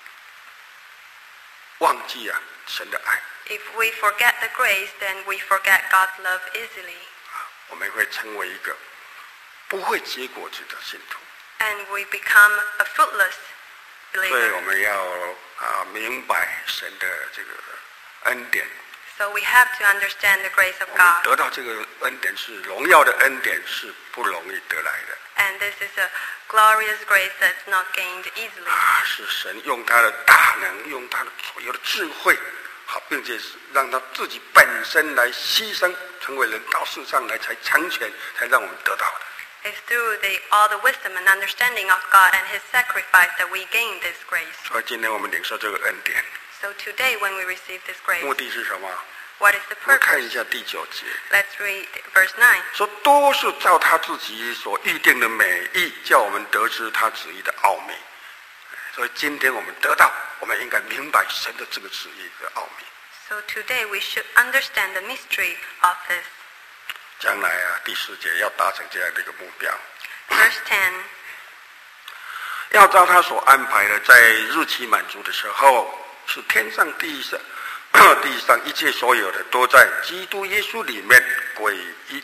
忘记神的爱， If we forget the grace, then we forget God's love easily. 我们会成为一个不会结果子的信徒。 And we become a fruitless 所以 believer. 我们要明白神的这个恩典。 So we have to understand the grace of 我们 God. 得到这个恩典是荣耀的恩典，是不容易得来的。 And this is a glorious grace that's not gained easily. 是神用他的大能，用他的所有的智慧好，并且是让他自己本身来牺牲，成为人到世上来才成全，才让我们得到的。 It's through all the wisdom and understanding of God and His sacrifice that we gain this grace. 所以今天我们领受这个恩典， So today when we receive this grace, 目的是什么？ what is the 我们看一 purpose? 下第9节， Let's read verse 9. 说都是照他自己所预定的美意，叫我们得知他旨意的奥秘。所以今天我们得到，我们应该明白神的这个旨意的奥秘。 So today we should understand the mystery of this. 将来啊，第4节要达成这样的一个目标， Verse 10. 要照他所安排的，在日期满足的时候，使天上地上地上一切所有的都在基督耶稣里面归一。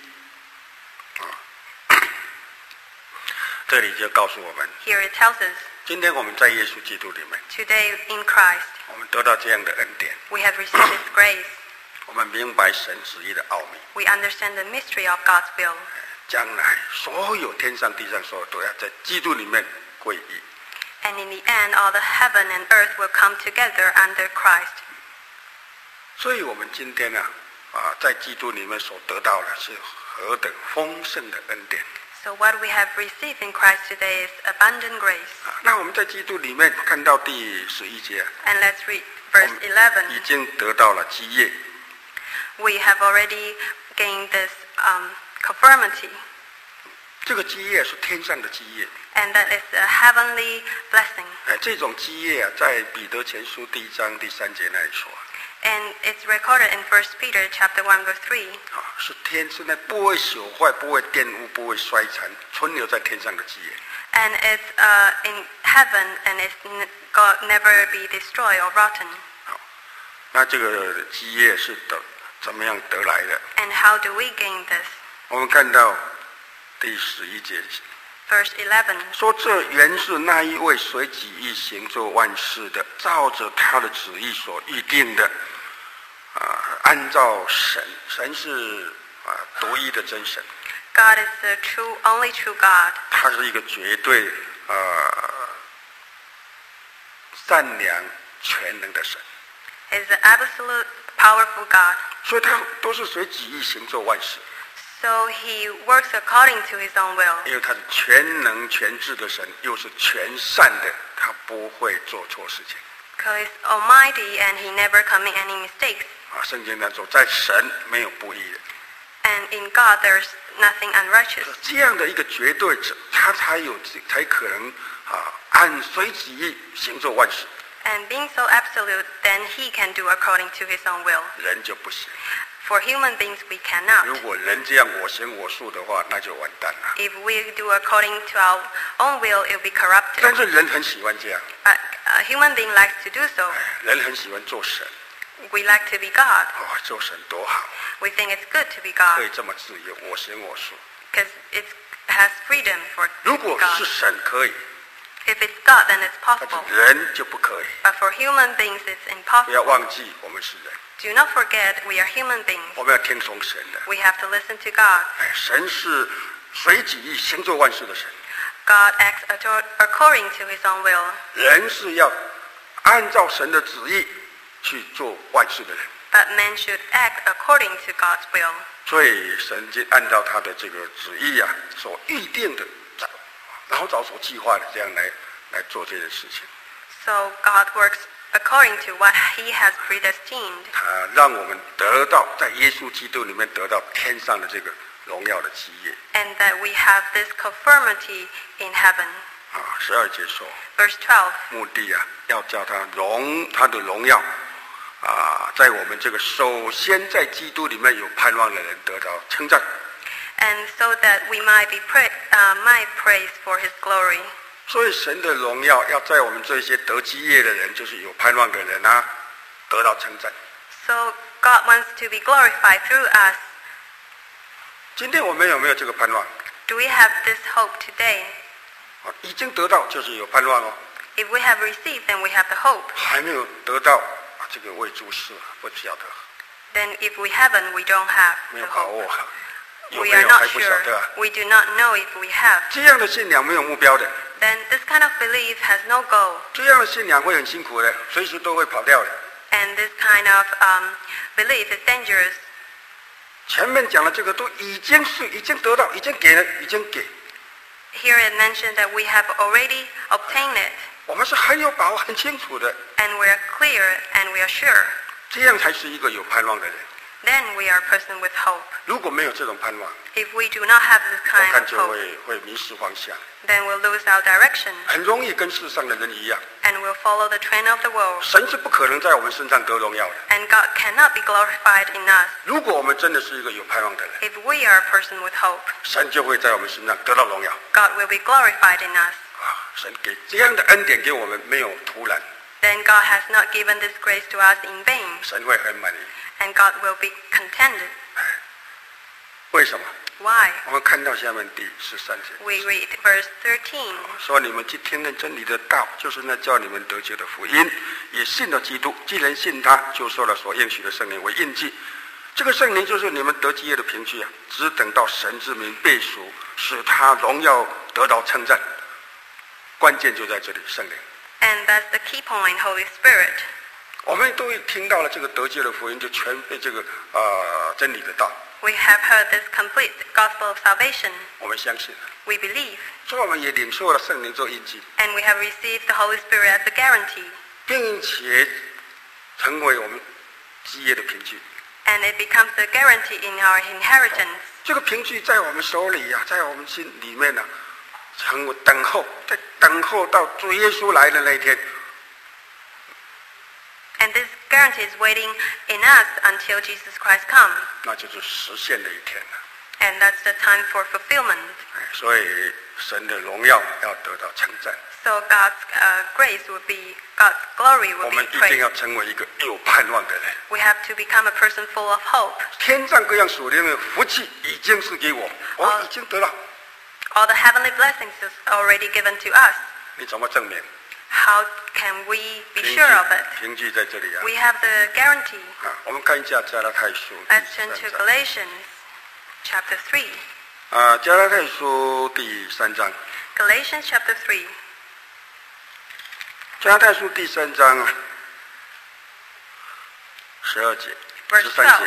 这里就告诉我们， Here it tells us, 今天我们在耶稣基督里面， today in Christ 我们得到这样的恩典， we have received His grace. 我们明白神旨意的奥秘。 We understand the mystery of God's will. 将来所有天上地上所有都要在基督里面归一。 And in the end, all the heaven and earth will come together under Christ. 所以我们今天呢，在基督里面所得到的是何等丰盛的恩典。 So what we have received in Christ today is abundant grace. 那我们在基督里面看到第11节， And let's read verse 11. 已经得到了基业。 We have already gained this conformity. 这个基业是天上的基业。 And that is a heavenly blessing. 这种基业啊，在彼得前书第1章第3节那里说， And it's recorded in 1 Peter chapter 1 verse 3. 是那不会朽坏、不会玷污、不会衰残，存留在天上的基业。 And it's in heaven and it's God never be destroyed or rotten. 那这个基业是怎么样得来的？ And how do we gain this? 我们看到第11节 Verse 11. 说，这原是那一位随己意行作万事的，照着他的旨意所预定的，按照神是独一的真神， God is the only true God. 他是一个绝对善良全能的神， Is the absolute powerful God. 所以他都是随己意行作万事， So He works according to His own will. 因为他是全能全智的神，又是全善的，他不会做错事情。 Because He's almighty and He never commit any mistakes. 圣经当中，在神没有不义的。 And in God there's nothing unrighteous. 这样的一个绝对者，他才可能按随己意行做万事。 And being so absolute, then He can do according to His own will. 人就不行。 For human beings, we cannot. 如果人这样我行我素的话，那就完蛋了。 If we do according to our own will, it will be 但 corrupted. 是人很喜欢这样， But a human being likes to do so. 人很喜欢做神。 We like to be God. 做神多好， We think it's good to be 可 God 以这么自由，我行我素。 because it has freedom for 如 to 果 be 是 God. 神可以， If it's God, then it's 但 possible. 是人就不可以。 But for human beings, it's 不要 impossible. 忘记，我们是人， Do not forget, we are human beings. 我们要听从神的。 We have to listen to God. 神是随己意行做万事的神， God acts according to His own will. 人是要按照神的旨意去做万事的人。 But men should act according to God's will. 所以神就按照他的这个旨意啊，所预定的，老早所计划的，这样来做这件事情。 So God works according to what He has predestined. 他让我们得到在耶稣基督里面得到天上的这个荣耀的基业。 And that we have this conformity in heaven. 12节说， Verse 12. 目的啊，要叫他的荣耀在我们这个首先在基督里面有盼望的人得到称赞。 And so that we might be might praise for His glory. 所以神的荣耀要在我们这些得基业的人，就是有盼望的人啊，得到称赞。 So God wants to be glorified through us. 今天我们有没有这个盼望？ Do we have this hope today? 已经得到就是有盼望哦。 If we have received, then we have the hope. 还没有得到这个未注释不晓得， Then if we haven't, we don't have 没 the 有把 hope. 握，有 We 没 are 有 not 还不晓 sure. 得啊。 We do not know if we have. 这样的信仰没有目标的， Then this kind of belief has no goal. 这样的信仰会很辛苦的，随时都会跑掉的。 And this kind of belief is dangerous. 前面讲的这个都已经得到，已经给了，已经给。 Here it mentioned that we have already obtained it. 我们是很有把握、很清楚的。 And we are clear and we are sure. 这样才是一个有盼望的人。 Then we are a person with hope. 如果没有这种盼望， If we do not have this 我 kind 看 of 就 hope, 会迷失方向， then we'll lose our direction 很容易跟世上的人一样。 and we'll follow the trend of the world. 神是不可能在我们身上得荣耀的。 And God cannot be glorified in us. 如果我们真的是一个有盼望的人， If we are a person with hope, 神就会在我们身上得到荣耀。 God will be glorified in us. 神给这样的恩典给我们，没有突然， Then God has not given this grace to us in vain, 神会很满意。 and God will be contented. 为什么？ Why? 我们看到下面第13节， We read verse 13. 说你们既听了真理的道，就是那叫你们得救的福音，也信了基督。既然信他，就受了所应许的圣灵为印记。这个圣灵就是你们得基业的凭据啊！只等到神之名被赎，使他荣耀得到称赞。关键就在这里，圣灵。 And that's the key point, Holy Spirit. 我们都听到了这个得救的福音，就全被这个真理的道， We have heard this complete gospel of salvation. 我们相信， We believe, 所以我们也领受了圣灵做印记， and we have received the Holy Spirit as a guarantee, 并且成为我们基业的凭据。 and it becomes a guarantee in our inheritance. 这个凭据在我们手里呀、在我们心里面呢、成为等候，在等候到主耶稣来的那一天。 And this guarantee is waiting in us until Jesus Christ comes. 那就是实现的一天了。 And that's the time for fulfillment. 所以神的荣耀要得到称赞， So God's grace will be, God's glory 我 will 们 be 一定 praised. 要成为一个有盼望的人。 We have to become a person full of hope. 天上各样属灵的福气已经是给我，我已经得了。 All the heavenly blessings is already given to us. 你怎么证明？ How can we be 凭据 sure of it? 凭据在这里啊。 We have the guarantee. 我们看一下加拉太书 Let's 第 turn to 3章。 Galatians chapter 3. 加拉太书第3章， Galatians chapter 3, 加拉太书第3章啊，12节、 verse 13 12 节、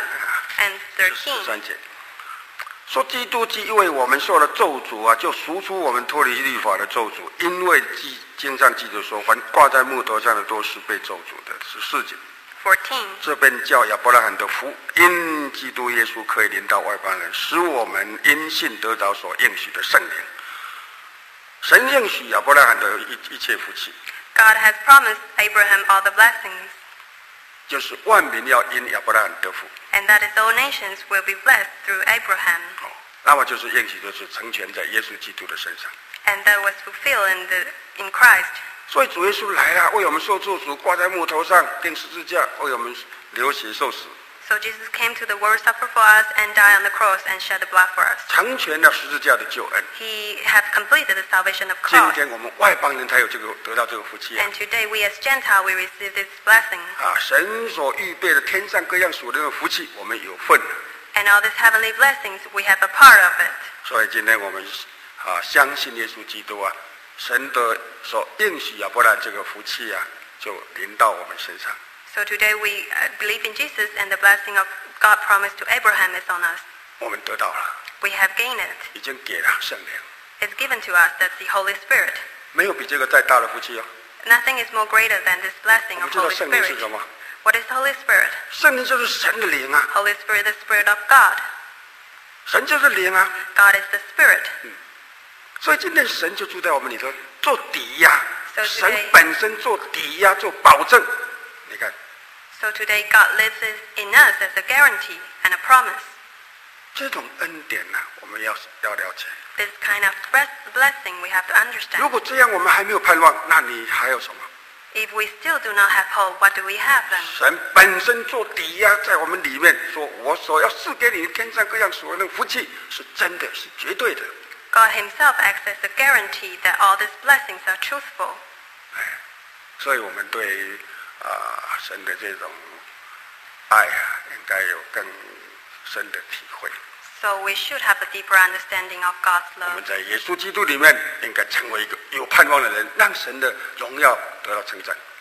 and 13. 13节，说基督既因为我们受了咒诅啊，就赎出我们脱离律法的咒诅，因为经上记着说，凡挂在木头上的都是被咒诅的。14节， 14. 这便叫亚伯拉罕的福因基督耶稣可以临到外邦人，使我们因信得着所应许的圣灵。神应许亚伯拉罕的一切福气， God has promised Abraham all the blessings, 就是万民要因亚伯拉罕得福。 and that is all nations will be blessed through Abraham. 那么就是应许，就是成全在耶稣基督的身上。 And that was fulfilled in Christ. 所以主耶稣来了，为我们受咒诅，挂在木头上，钉十字架，为我们流血受死， So Jesus came to the world, suffered for us, and died on the cross and shed the blood for us. 成全了十字架的救恩。 He has completed the salvation of 今 cross. 天我们外邦人才有这个得到这个福气啊！ And today we as Gentile, we receive this blessing. 神所预备的天上各样属灵的福气，我们有份。 And all these heavenly blessings, we have a part of it. 所以今天我们相信耶稣基督啊，神的所应许亚伯兰这个福气啊，就临到我们身上。 So today we believe in Jesus, and the blessing of God promised to Abraham is on us. 我们得到了， We have gained it. 已经给了圣灵， It's given to us. That's the Holy Spirit. 没有比这个再大的福气哦。 Nothing is more greater than this 我 blessing 们 of 知道 Holy 圣灵是 Spirit. 什么？ What is the Holy Spirit? 圣灵就是神的灵啊， Holy Spirit is the Spirit of God. 神就是灵啊。 God is the Spirit. 所以今天神就住在我们里头，做抵押。 So today- 神本身做抵押，做保证。你看， So today God lives in us as a guarantee and a promise. 这种恩典呢、我们要了解。 This kind of blessing we have to 如 understand. 果这样我们还没有盼望，那你还有什么？ If we still do not have hope, what do we have then? 神本身做抵押在我们里面，说我所要赐给你天上各样所有的福气，是真的，是绝对的。 God himself acts as a guarantee that all these blessings are truthful. 所以我们对于神的这种爱啊，应该有更深的体会。 So we should have a deeper understanding of God's 我们 love. 在耶稣基督里面，应该成为一个有盼望的人，让神的荣耀得到称赞。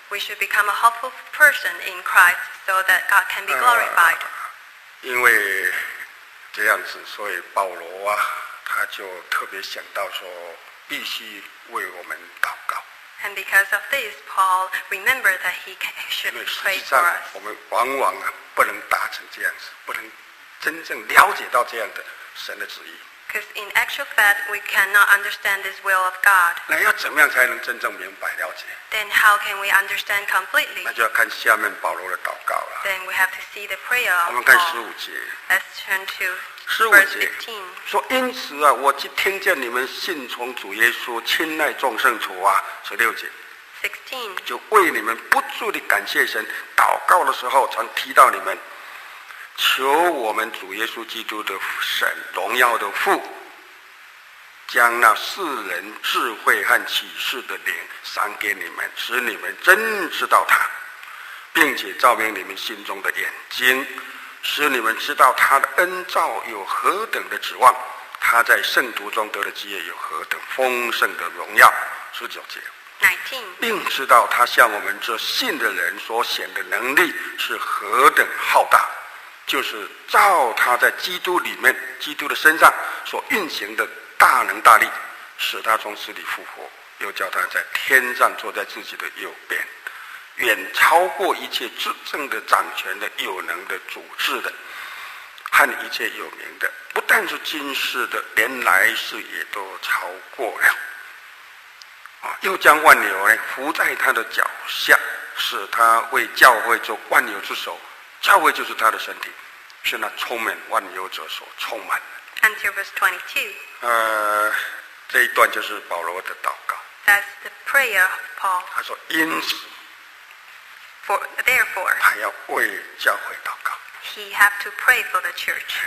We should become a hopeful person in Christ so that God can be glorified. 因为这样子，所以保罗啊，他就特别想到说，必须为我们祷告。 And because of this, Paul remembered that he should 因为实 pray 际 for 上 us. 我们往往啊不能达成这样子，不能真正了解到这样的神的旨意。 Because in actual fact, we cannot understand this will of God. 那要怎么样才能真正明白了解？ Then how can we understand completely? 那就要看下面保罗的祷告了。 Then we have to see the prayer 我 of 们看 Paul. 15节。 Let's turn to 15 verse 节 15. 说，因此啊，我既听见你们信从主耶稣，亲爱众圣徒啊，16节。 16. 就为你们不住地感谢神，祷告的时候常提到你们，求我们主耶稣基督的神荣耀的父，将那世人智慧和启示的灵赏给你们，使你们真知道他，并且照明你们心中的眼睛，使你们知道他的恩召有何等的指望，他在圣徒中得的基业有何等丰盛的荣耀。19节。 19. 并知道他向我们这信的人所显的能力是何等浩大，就是照他在基督里面、基督的身上所运行的大能大力，使他从死里复活，又叫他在天上坐在自己的右边，远超过一切执政的、掌权的、有能的、主治的，和一切有名的，不但是今世的，连来世也都超过了。又将万有呢伏在他的脚下，使他为教会做万有之首。教会就是他的身体，是那充满万有者所充满的。 Until verse 22. 这一段就是保罗的祷告。 That's the prayer of Paul. 他说，因此 Therefore, 他要为教会祷告， he have to pray for the church,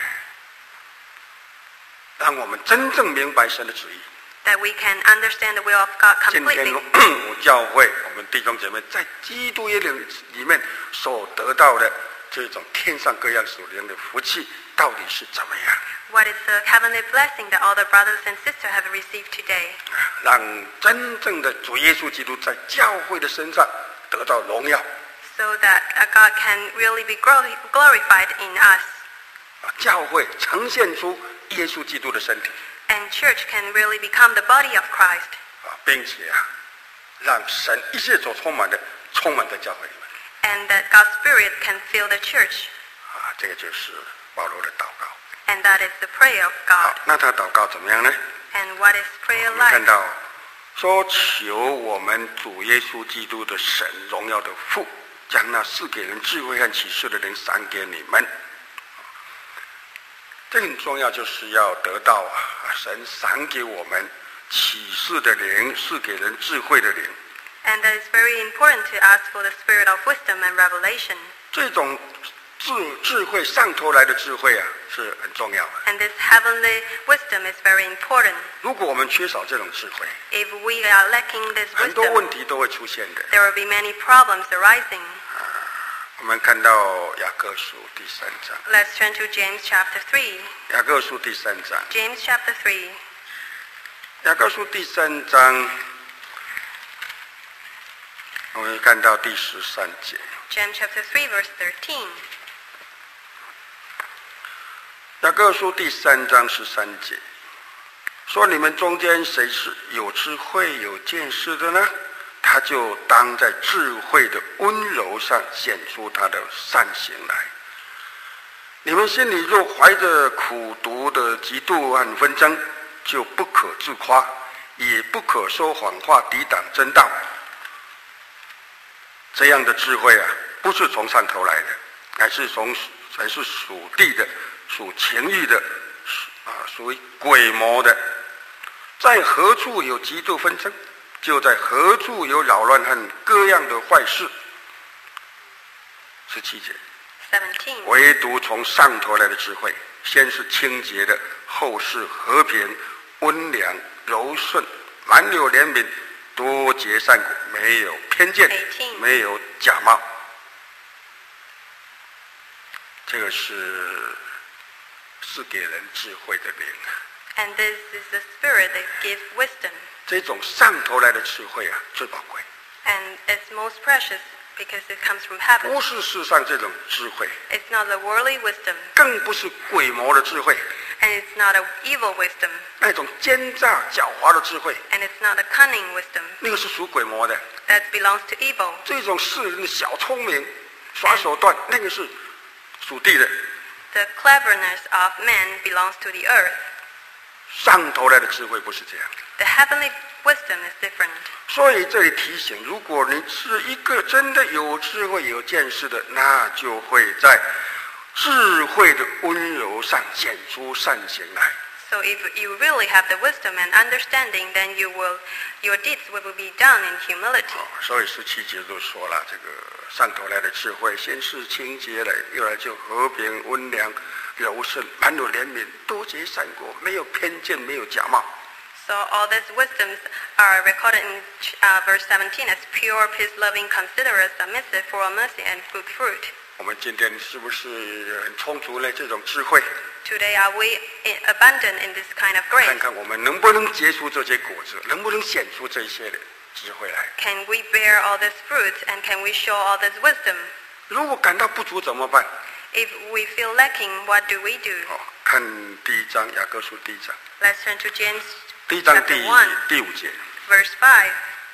让我们真正明白神的旨意。 that we can understand the will of God 今天 completely. 教会，我们弟兄姐妹在基督耶里面所得到的这种天上各样属灵的福气，到底是怎么样？ What is the heavenly blessing that all the brothers and sisters have received today? 让真正的主耶稣基督在教会的身上得到荣耀， So that God can really be glorified in us. 教会呈现出耶稣基督的身体， And church can really become the body of Christ. 并且让神一切所充满的充满在教会里面。 And that God's Spirit can fill the church. 这个就是保罗的祷告。 And that is the prayer of 好 God. 那他祷告怎么样呢？ And what is prayer 我们看 like? 到说，求我们主耶稣基督的神荣耀的父，将那赐给人智慧和启示的灵赏给你们。这很重要，就是要得到神赏给我们启示的灵，赐给人智慧的灵。 And that is very important to ask for the spirit of wisdom and revelation. 这种智慧上头来的智慧是很重要的。 And this heavenly wisdom is very important. 如果我们缺少这种智慧， If we are lacking this 很多 wisdom, 问题都会出现的。 there will be many problems arising. 我们看到雅各书第3章， Let's turn to James chapter 3. 雅各书第3章， James chapter 3. 雅各书第3章，我们看到第13节。 James chapter 3 verse 13. 雅各书第3章13节说：“你们中间谁是有智慧、有见识的呢？他就当在智慧的温柔上显出他的善行来。你们心里若怀着苦毒的嫉妒和纷争，就不可自夸，也不可说谎话抵挡真道。这样的智慧不是从上头来的，乃是属地的、属情欲的、属于鬼魔的。在何处有嫉妒纷争，就在何处有扰乱和各样的坏事。17节， 17. 唯独从上头来的智慧，先是清洁的，后是和平、温良、柔顺，满有怜悯，多结善果，没有偏见，没有假冒。这个是给人智慧的灵。 And this is the spirit that gives wisdom. 这种上头来的智慧最宝贵。 And it's most precious because it comes from heaven. 不是世上这种智慧， It's not the worldly wisdom, 更不是鬼魔的智慧， and it's not an evil wisdom, 那种奸诈狡猾的智慧， and it's not a cunning wisdom. 那个是属鬼魔的。 That belongs to evil. 这种世人的小聪明、耍手段，那个是属地的。 The cleverness of man belongs to the earth. 上头来的智慧不是这样。 The heavenly wisdom is different. 所以这里提醒，如果你是一个真的有智慧、有见识的，那就会在智慧的温柔上显出善行来。 So if you really have the wisdom and understanding, then your deeds will be done in humility. 所以17节都说了，这个上头来的智慧，先是清洁的，又来就和平、温良、柔顺，满有怜悯，多结善果，没有偏见，没有假冒。 So all these wisdoms are recorded in verse 17 as pure, peace-loving, considerate, submissive, full of mercy, and good fruit. 我们今天是不是很充足呢？这种智慧， Today are we abundant in this kind of grace? 看看我们能不能结出这些果子，能不能显出这些的智慧来。 Can we bear all these fruits, and can we show all this wisdom? 如果感到不足怎么办？ If we feel lacking, what do we do? 看第1章雅各书第1章， Let's turn to James 第1章 chapter 1, 第5节。 verse 5.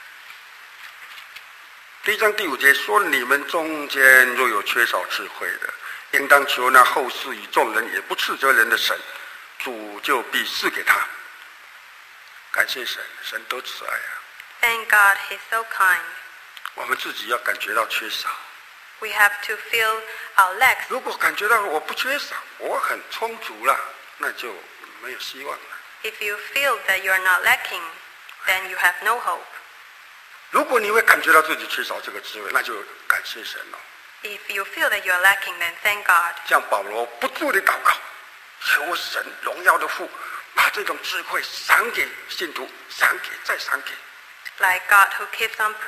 第1章第5节说：“你们中间若有缺少智慧的，应当求那后世与众人也不斥责人的神，主就必赐给他。”感谢神，神都慈爱啊！ Thank God, He's so kind. 我们自己要感觉到缺少。 We have to feel our lacks. 如果感觉到我不缺少，我很充足了，那就没有希望了。 If you feel that you are not lacking, then you have no hope. 如果你会感觉到自己缺少这个智慧，那就感谢神了。 If you feel that you are lacking, then thank God. 像保罗不住的祷告，求神荣耀的父把这种智慧赏给信徒，赏给再赏给。 Like God who keeps on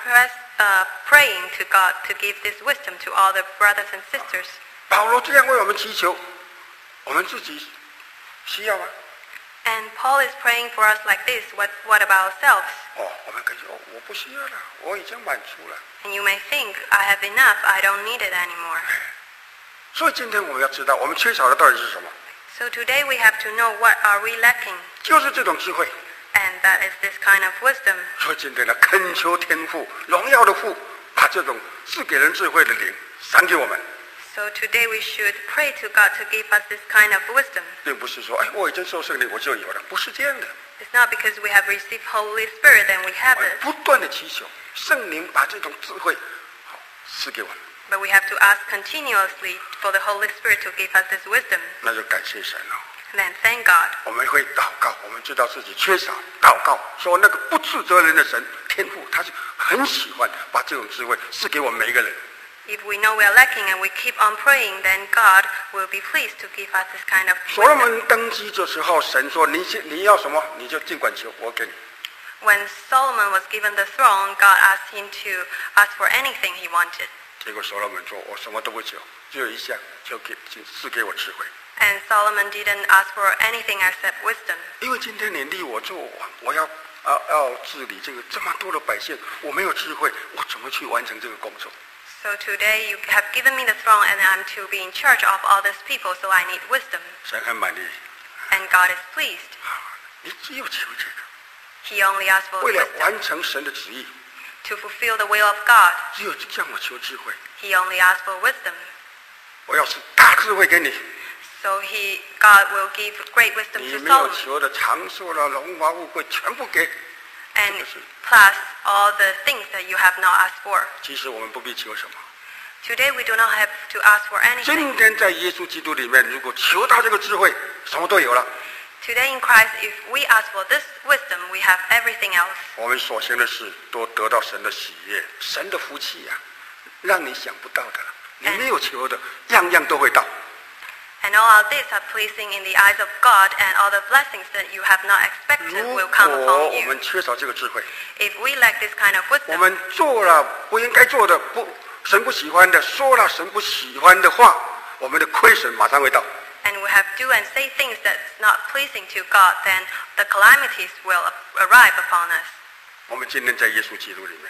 praying to God to give this wisdom to all the brothers and sisters. 保罗这样为我们祈求，我们自己需要吗？ And Paul is praying for us like this. What about ourselves? 我们可以说我不需要了，我已经满足了。 And you may think, I have enough, I don't need it anymore. 所以今天我们要知道，我们缺少的到底是什么？ So today we have to know what are we lacking. 就是这种智慧。 And that is this kind of wisdom. 所以今天呢，恳求天父荣耀的父，把这种赐给人智慧的灵赏给我们。 So today we should pray to God to give us this kind of wisdom. 并不是说，我已经受圣灵我就有了，不是这样的。 It's not because we have received Holy Spirit and we have 我们 it. 不断的祈求圣灵把这种智慧赐给我们， But we have to ask continuously for the Holy Spirit to give us this wisdom. 那就感谢神了。 Then thank God. 我们会祷告，我们知道自己缺少，祷告说那个不斥责人的神天父，他是很喜欢把这种智慧赐给我们每一个人。 If we know we are lacking and we keep on praying, then God will be pleased to give us this kind of 所罗 wisdom. 门登基的时候，神说你要什么你就尽管求，我给你。 When Solomon was given the throne, God asked him to ask for anything he wanted. 结果所罗门说，我什么都不求，只有一项，就赐给我智慧。 And Solomon didn't ask for anything except wisdom. 因为今天你立我做王，我要治理这么多的百姓，我没有智慧，我怎么去完成这个工作？ So today you have given me the throne and I'm to be in charge of all these people, so I need wisdom. 神很满意， And God is pleased. 你只有求这个， He only asked for 为了 wisdom 完成神的旨意， to fulfill the will of God. 只有向我求智慧。 He only asked for wisdom. 我要是大智慧给你， So God will give great wisdom 你 to 没有 Solomon. 求的长寿了、荣华富贵，全部给。 And plus all the things that you have not asked for. 其实我们不必求什么。 Today we do not have to ask for 今 anything. 天在耶稣基督里面，如果求到这个智慧，什么都有了。 Today in Christ, if we ask for this wisdom, we have everything else. 我们所行的事都得到神的喜悦，神的福气呀、让你想不到的，你没有求的，样样都会到。 And all of these are pleasing in the eyes of God, and all the blessings that you have not expected 如 will come 果 upon 我 you. 们缺少这个智慧， If we lack this kind of 我 wisdom, 们做了不应该做的，神不喜欢的，说了神不喜欢的话，我们的亏损马上会到。 and we have do and say things that's not pleasing to God, then the calamities will arrive upon us. 我们今天在耶稣基督里面，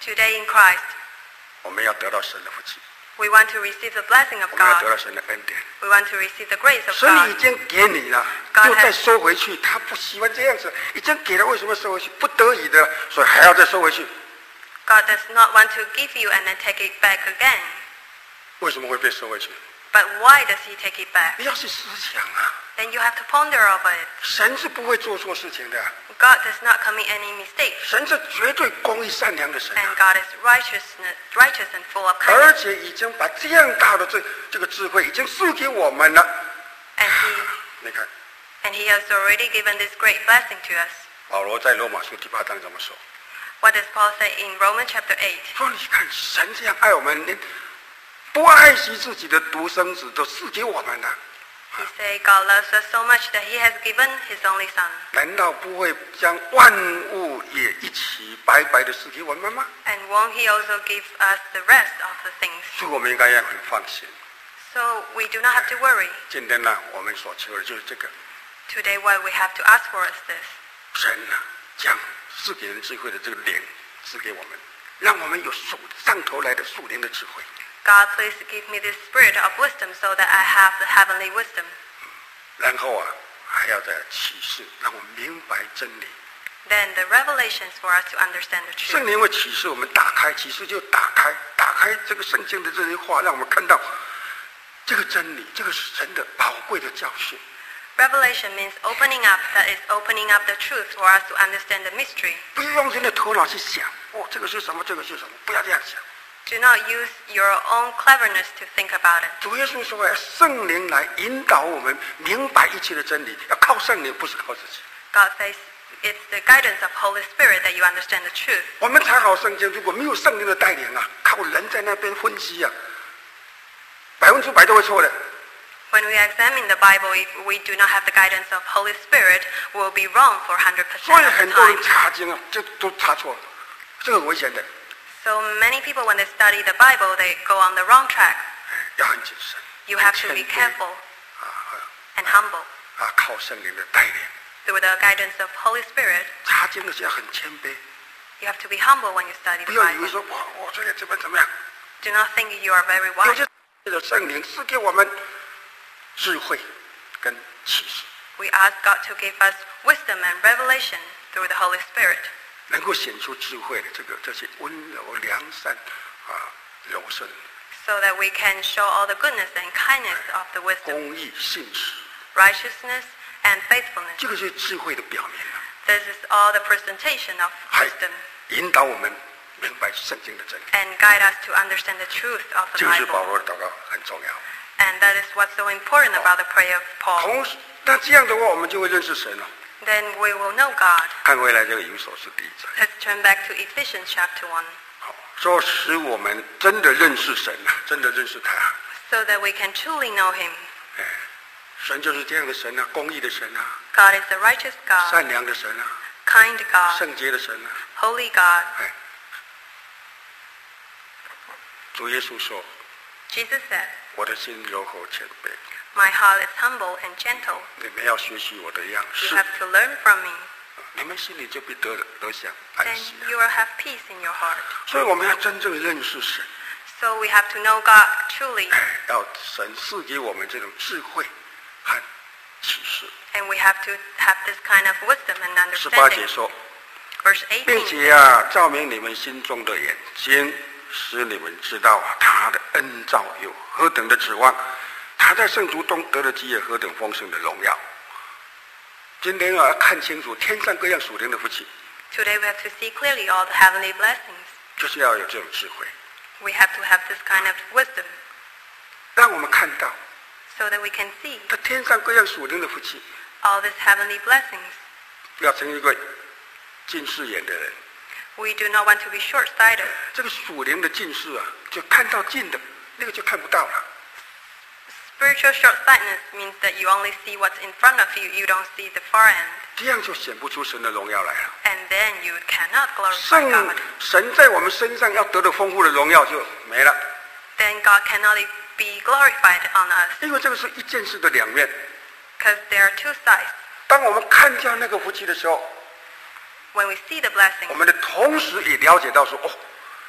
Today in Christ, 我们要得到神的福气， we want to receive the blessing of 我们要 God. 得到神的恩典。 We want to receive the grace of 神已 God. 经给你了， God 又再 has- 收回去，他不喜欢这样子，已经给了，为什么收回去？不得已的，所以还要再收回去。 God does not want to give you and then take it back again. 为什么会被收回去？ But why does he take it back? 你要去思想啊， Then you have to ponder over it. 神是不会做错事情的， God does not commit any mistakes. 神是绝对公义善良的神 And 啊， God is righteous and full of 而 kindness. 且已经把这样大的这个智慧已经赐给我们了。 你看， And he has already given this great blessing to us. 保罗在罗马书第8章怎么说？ What does Paul say in Romans chapter 8? 说你看神这样爱我们，连不爱惜自己的独生子都赐给我们了。 He say God loves us so much that he has given his only son. 难道不会将万物也一起白白的赐给我们吗？ And won't he also give us the rest of the things? 所以我们应该要很放心。 So we do not have to worry. 今天呢，我们所求的就是这个， Today what we have to ask for is this. 神呢将赐给人智慧的这个灵赐给我们，让我们有上头来的属灵的智慧。 God, please give me this spirit of wisdom so that I have the heavenly wisdom. 然后啊，还要再启示，让我们明白真理。 Then the revelations for us to understand the 圣 truth. 灵会启示我们打开，启示就打开这个圣经的这些话，让我们看到这个真理，这个是神的宝贵的教训。 Revelation means opening up, that is opening up the truth for us to understand the mystery. 不要用人的头脑去想，这个是什么，这个是什么，不要这样想。 Do not use your own cleverness to think about it. 主耶稣说，圣灵来引导我们明白一切的真理，要靠圣灵，不是靠自己。 God says it's the guidance of Holy Spirit that you understand the truth. 我们查好圣经，如果没有圣灵的带领啊，靠人在那边分析啊，100%都会错的。 When we examine the Bible, if we do not have the guidance of Holy Spirit, we will be wrong for 100% 所以 of the 很多人 time. 查经啊，这都查错了，这个很危险的， So many people, when they study the Bible, they go on the wrong track. 要很谨慎。 You have to be careful and humble 靠圣灵的带领， through the guidance of Holy Spirit. 查经的时候要很谦卑， You have to be humble when you study 不 the 要以为 Bible. 说我这个怎么样。 Do not think you are very 有 wise. 些的圣灵是给我们智慧跟启示， We ask God to give us wisdom and revelation through the Holy Spirit, 能够显出智慧的这些温柔、良善柔顺、 so that we can show all the goodness and kindness of the wisdom, 公义、信实， righteousness, and faithfulness. 这个是智慧的表面啊， This is all the presentation of 还 wisdom 引导我们明白圣经的真理。 and guide us to understand the truth of 这 the 个是保 Bible. 罗的祷告很重要。 And that is what's so important about the prayer of Paul. 同时，那这样的话，我们就会认识神了。 Then we will know God. 看回来这个以弗所书第1章， Let's turn back to Ephesians chapter 1, 好，说使我们真的认识神啊，真的认识他。 so that we can truly know Him. 神就是这样的神啊，公义的神啊， God is a righteous God, 善良的神啊， kind God, 圣洁的神啊。 holy God. 主耶稣说 Jesus said, 我的心柔和谦卑， My heart is humble and gentle. 你们要学习我的样 You 式， have to learn from me. 你们心里就必得享安 Then 息。 you will have peace in your heart. 所以我们要真正认识神， So we have to know God truly. 要神赐给我们这种智慧和启示。 And we have to have this kind of wisdom and 18节 understanding. 说， Verse 并 18. 且照明你们心中的眼睛，使你们知道他的恩召有何等的指望，他在圣徒中得了基业何等丰盛的荣耀。今天要看清楚天上各样属灵的福气， Today we have to see clearly all the heavenly blessings. 就是要有这种智慧， We have to have this kind of wisdom 让我们看到 so that we can see 这天上各样属灵的福气。 all these heavenly blessings. 要成为一个近视眼的人， We do not want to be short-sighted. 这个属灵的近视啊，就看到近的，那个就看不到了。 Spiritual short-sightedness means that you only see what's in front of you, you don't see the far end. 这样就显不出神的荣耀来了。 And then you cannot glorify God. 神在我们身上要得到丰富的荣耀就没了， Then God cannot be glorified on us, 因为这个是一件事的两面。 because there are two sides. 当我们看见那个福气的时候， When we see the blessings, 我们的同时也了解到说，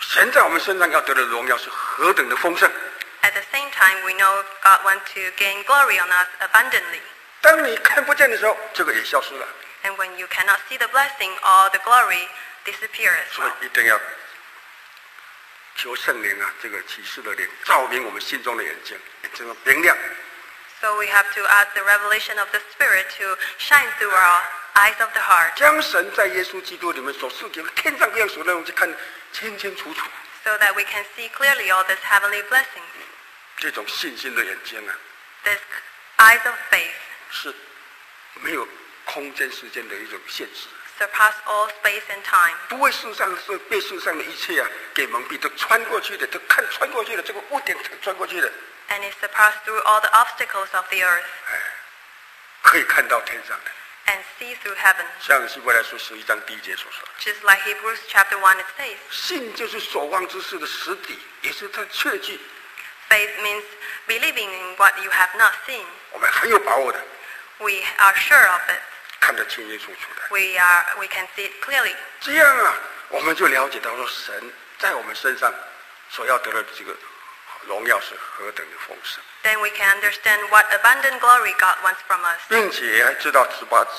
神在我们身上要得的荣耀是何等的丰盛。 At the same time, we know God wants to gain glory on us abundantly. 当你看不见的时候，这个也消失了。 And when you cannot see the blessing, all the glory disappears as 所以 well. 一定要求圣灵啊，这个启示的灵照明我们心中的眼睛，眼睛的明亮。 So we have to ask the revelation of the Spirit to shine through our eyes of the heart, 将神在耶稣基督里面所赐给天上各样属的东西看清清楚楚。 so that we can see clearly all these heavenly blessings. 这种信心的眼睛啊， This eyes of faith 是没有空间时间的一种限制， surpass all space and time. 不会世上是被世上的一切啊给蒙蔽，都穿过去的，都看穿过去的，这个屋顶穿过去的， And it surpassed through all the obstacles of the earth 可以看到天上的。 and see through heaven. 像希伯来书11章1节所说， Just like Hebrews chapter 1 it says, 信就是所望之事的实底，也是它的确据。 faith means believing in what you have not seen. 我们很有把握的， We are sure of it. 看得清清楚楚的。 We can see it clearly. 这样啊，我们就了解到说，神在我们身上所要得的这个荣耀是何等的丰盛， Then we can understand what abundant glory God wants from us. 并且还知道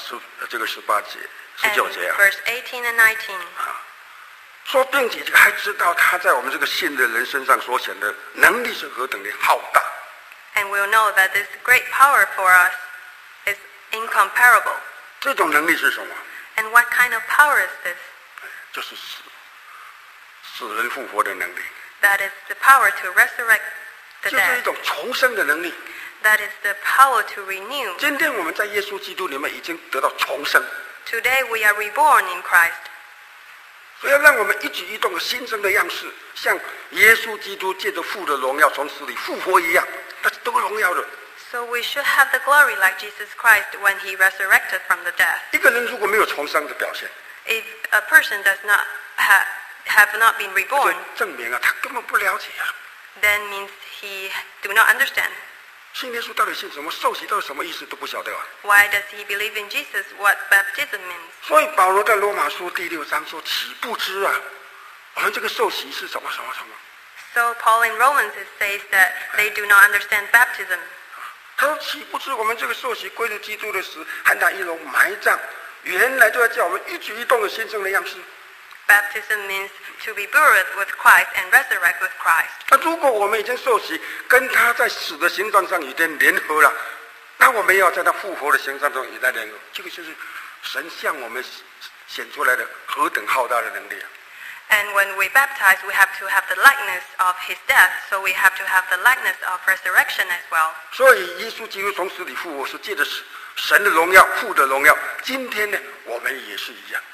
18节、19节 And 啊， verse 18 and 19, 说并且还知道他在我们这个信的人身上所显的能力是何等的浩大。 and we'll know that this great power for us is incomparable. 这种能力是什么？ And what kind of power is this? 就是死人复活的能力， That is the power to resurrect the 就是一 dead. 种重生的能力。 That is the power to renew. 今天我们在耶稣基督里面已经得到重生， Today we are reborn in Christ. 所以要让我们一举一动的新生的样式，像耶稣基督借着父的荣耀从死里复活一样，那是得荣耀的。 So we should have the glory like Jesus Christ when he resurrected from the death. 一个人如果没有重生的表现， If a person does not have not been 就 reborn, 证明啊，他根本不了解啊， then means he do not understand. 信耶稣到底信什么，受洗到底什么意思都不晓得啊。 Why does he believe in Jesus? What baptism means? 所以保罗在罗马书第6章说：“岂不知啊，我们这个受洗是什么什么什么。” So Paul in Romans it says that they do not understand baptism. 他说：“岂不知我们这个受洗归入基督的死，和他一同埋葬，原来就要叫我们一举一动的新生的样式。 Baptism means to be buried with Christ and resurrect with Christ. 那如果我们已经受洗，跟他在死的形状上已经联合了，那我们也要在他复活的形状中与他联合。这个就是神向我们显出来的何等浩大的能力啊！ And when we baptize, we have to have the likeness of his death, so we have to have the likeness of resurrection as well. 所以耶稣基督从死里复活是借着神的荣耀、父的荣耀。今天呢，我们也是一样。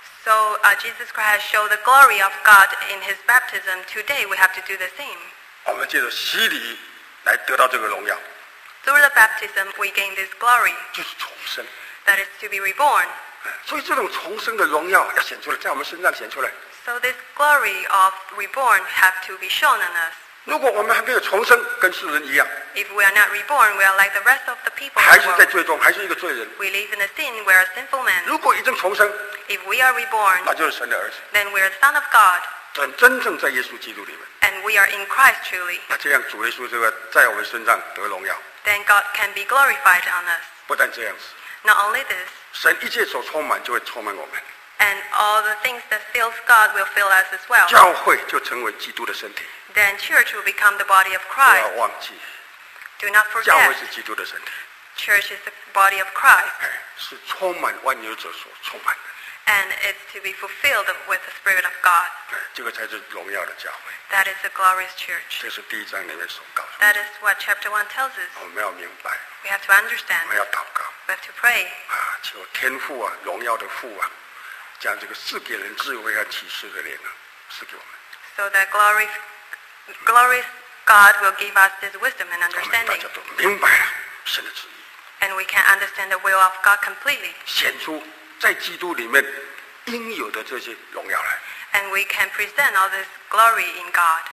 So Jesus Christ has shown the glory of God in his baptism. Today we have to do the same. 我们借着洗礼来得到这个荣耀， Through the baptism, we gain this glory, 就是重生。 that is to be reborn. 所以这种重生的荣耀要显出来，在我们身上显出来。 So this glory of reborn have to be shown on us. 如果我们还没有重生，跟世人一样， If we are not reborn, we are like the rest of the people 还 in 是 the 在 world. 罪中，还是一个罪人。 We live in the sin, we are sinful men. 如果已经重生， If we are reborn, 那就是神的儿子， then we are the Son of God, 真正在耶稣基督里面。 and we are in Christ truly. 那这样主耶稣这个在我们身上得荣耀。 Then God can be glorified on us. 不但这样子， Not only this, 神一切所充满就会充满我们， and all the things that fills God will fill us as well. 教会就成为基督的身体。 Then church will become the body of 不要 Christ. 忘记， Do not 教会 forget, 是基督的身体， church is the body of Christ, 是充满万有者所充满的。 and it's to be fulfilled with the Spirit of God. 这个才是荣耀的教会。 That is a glorious church. 这是第1章里面所告诉我 That is what chapter 1 tells us. 们，我们要明白， We have to 我 understand. 们要祷告 We have to pray. 啊，求天父啊，荣耀的父啊，将这个赐给人智慧和启示的灵啊，赐给我们。 So that glorious God will give us this wisdom and 我们大 understanding. 家都明白了神的旨意， And we can understand the will of God completely. 显出在基督里面应有的这些荣耀来。 And we can present all this glory in God.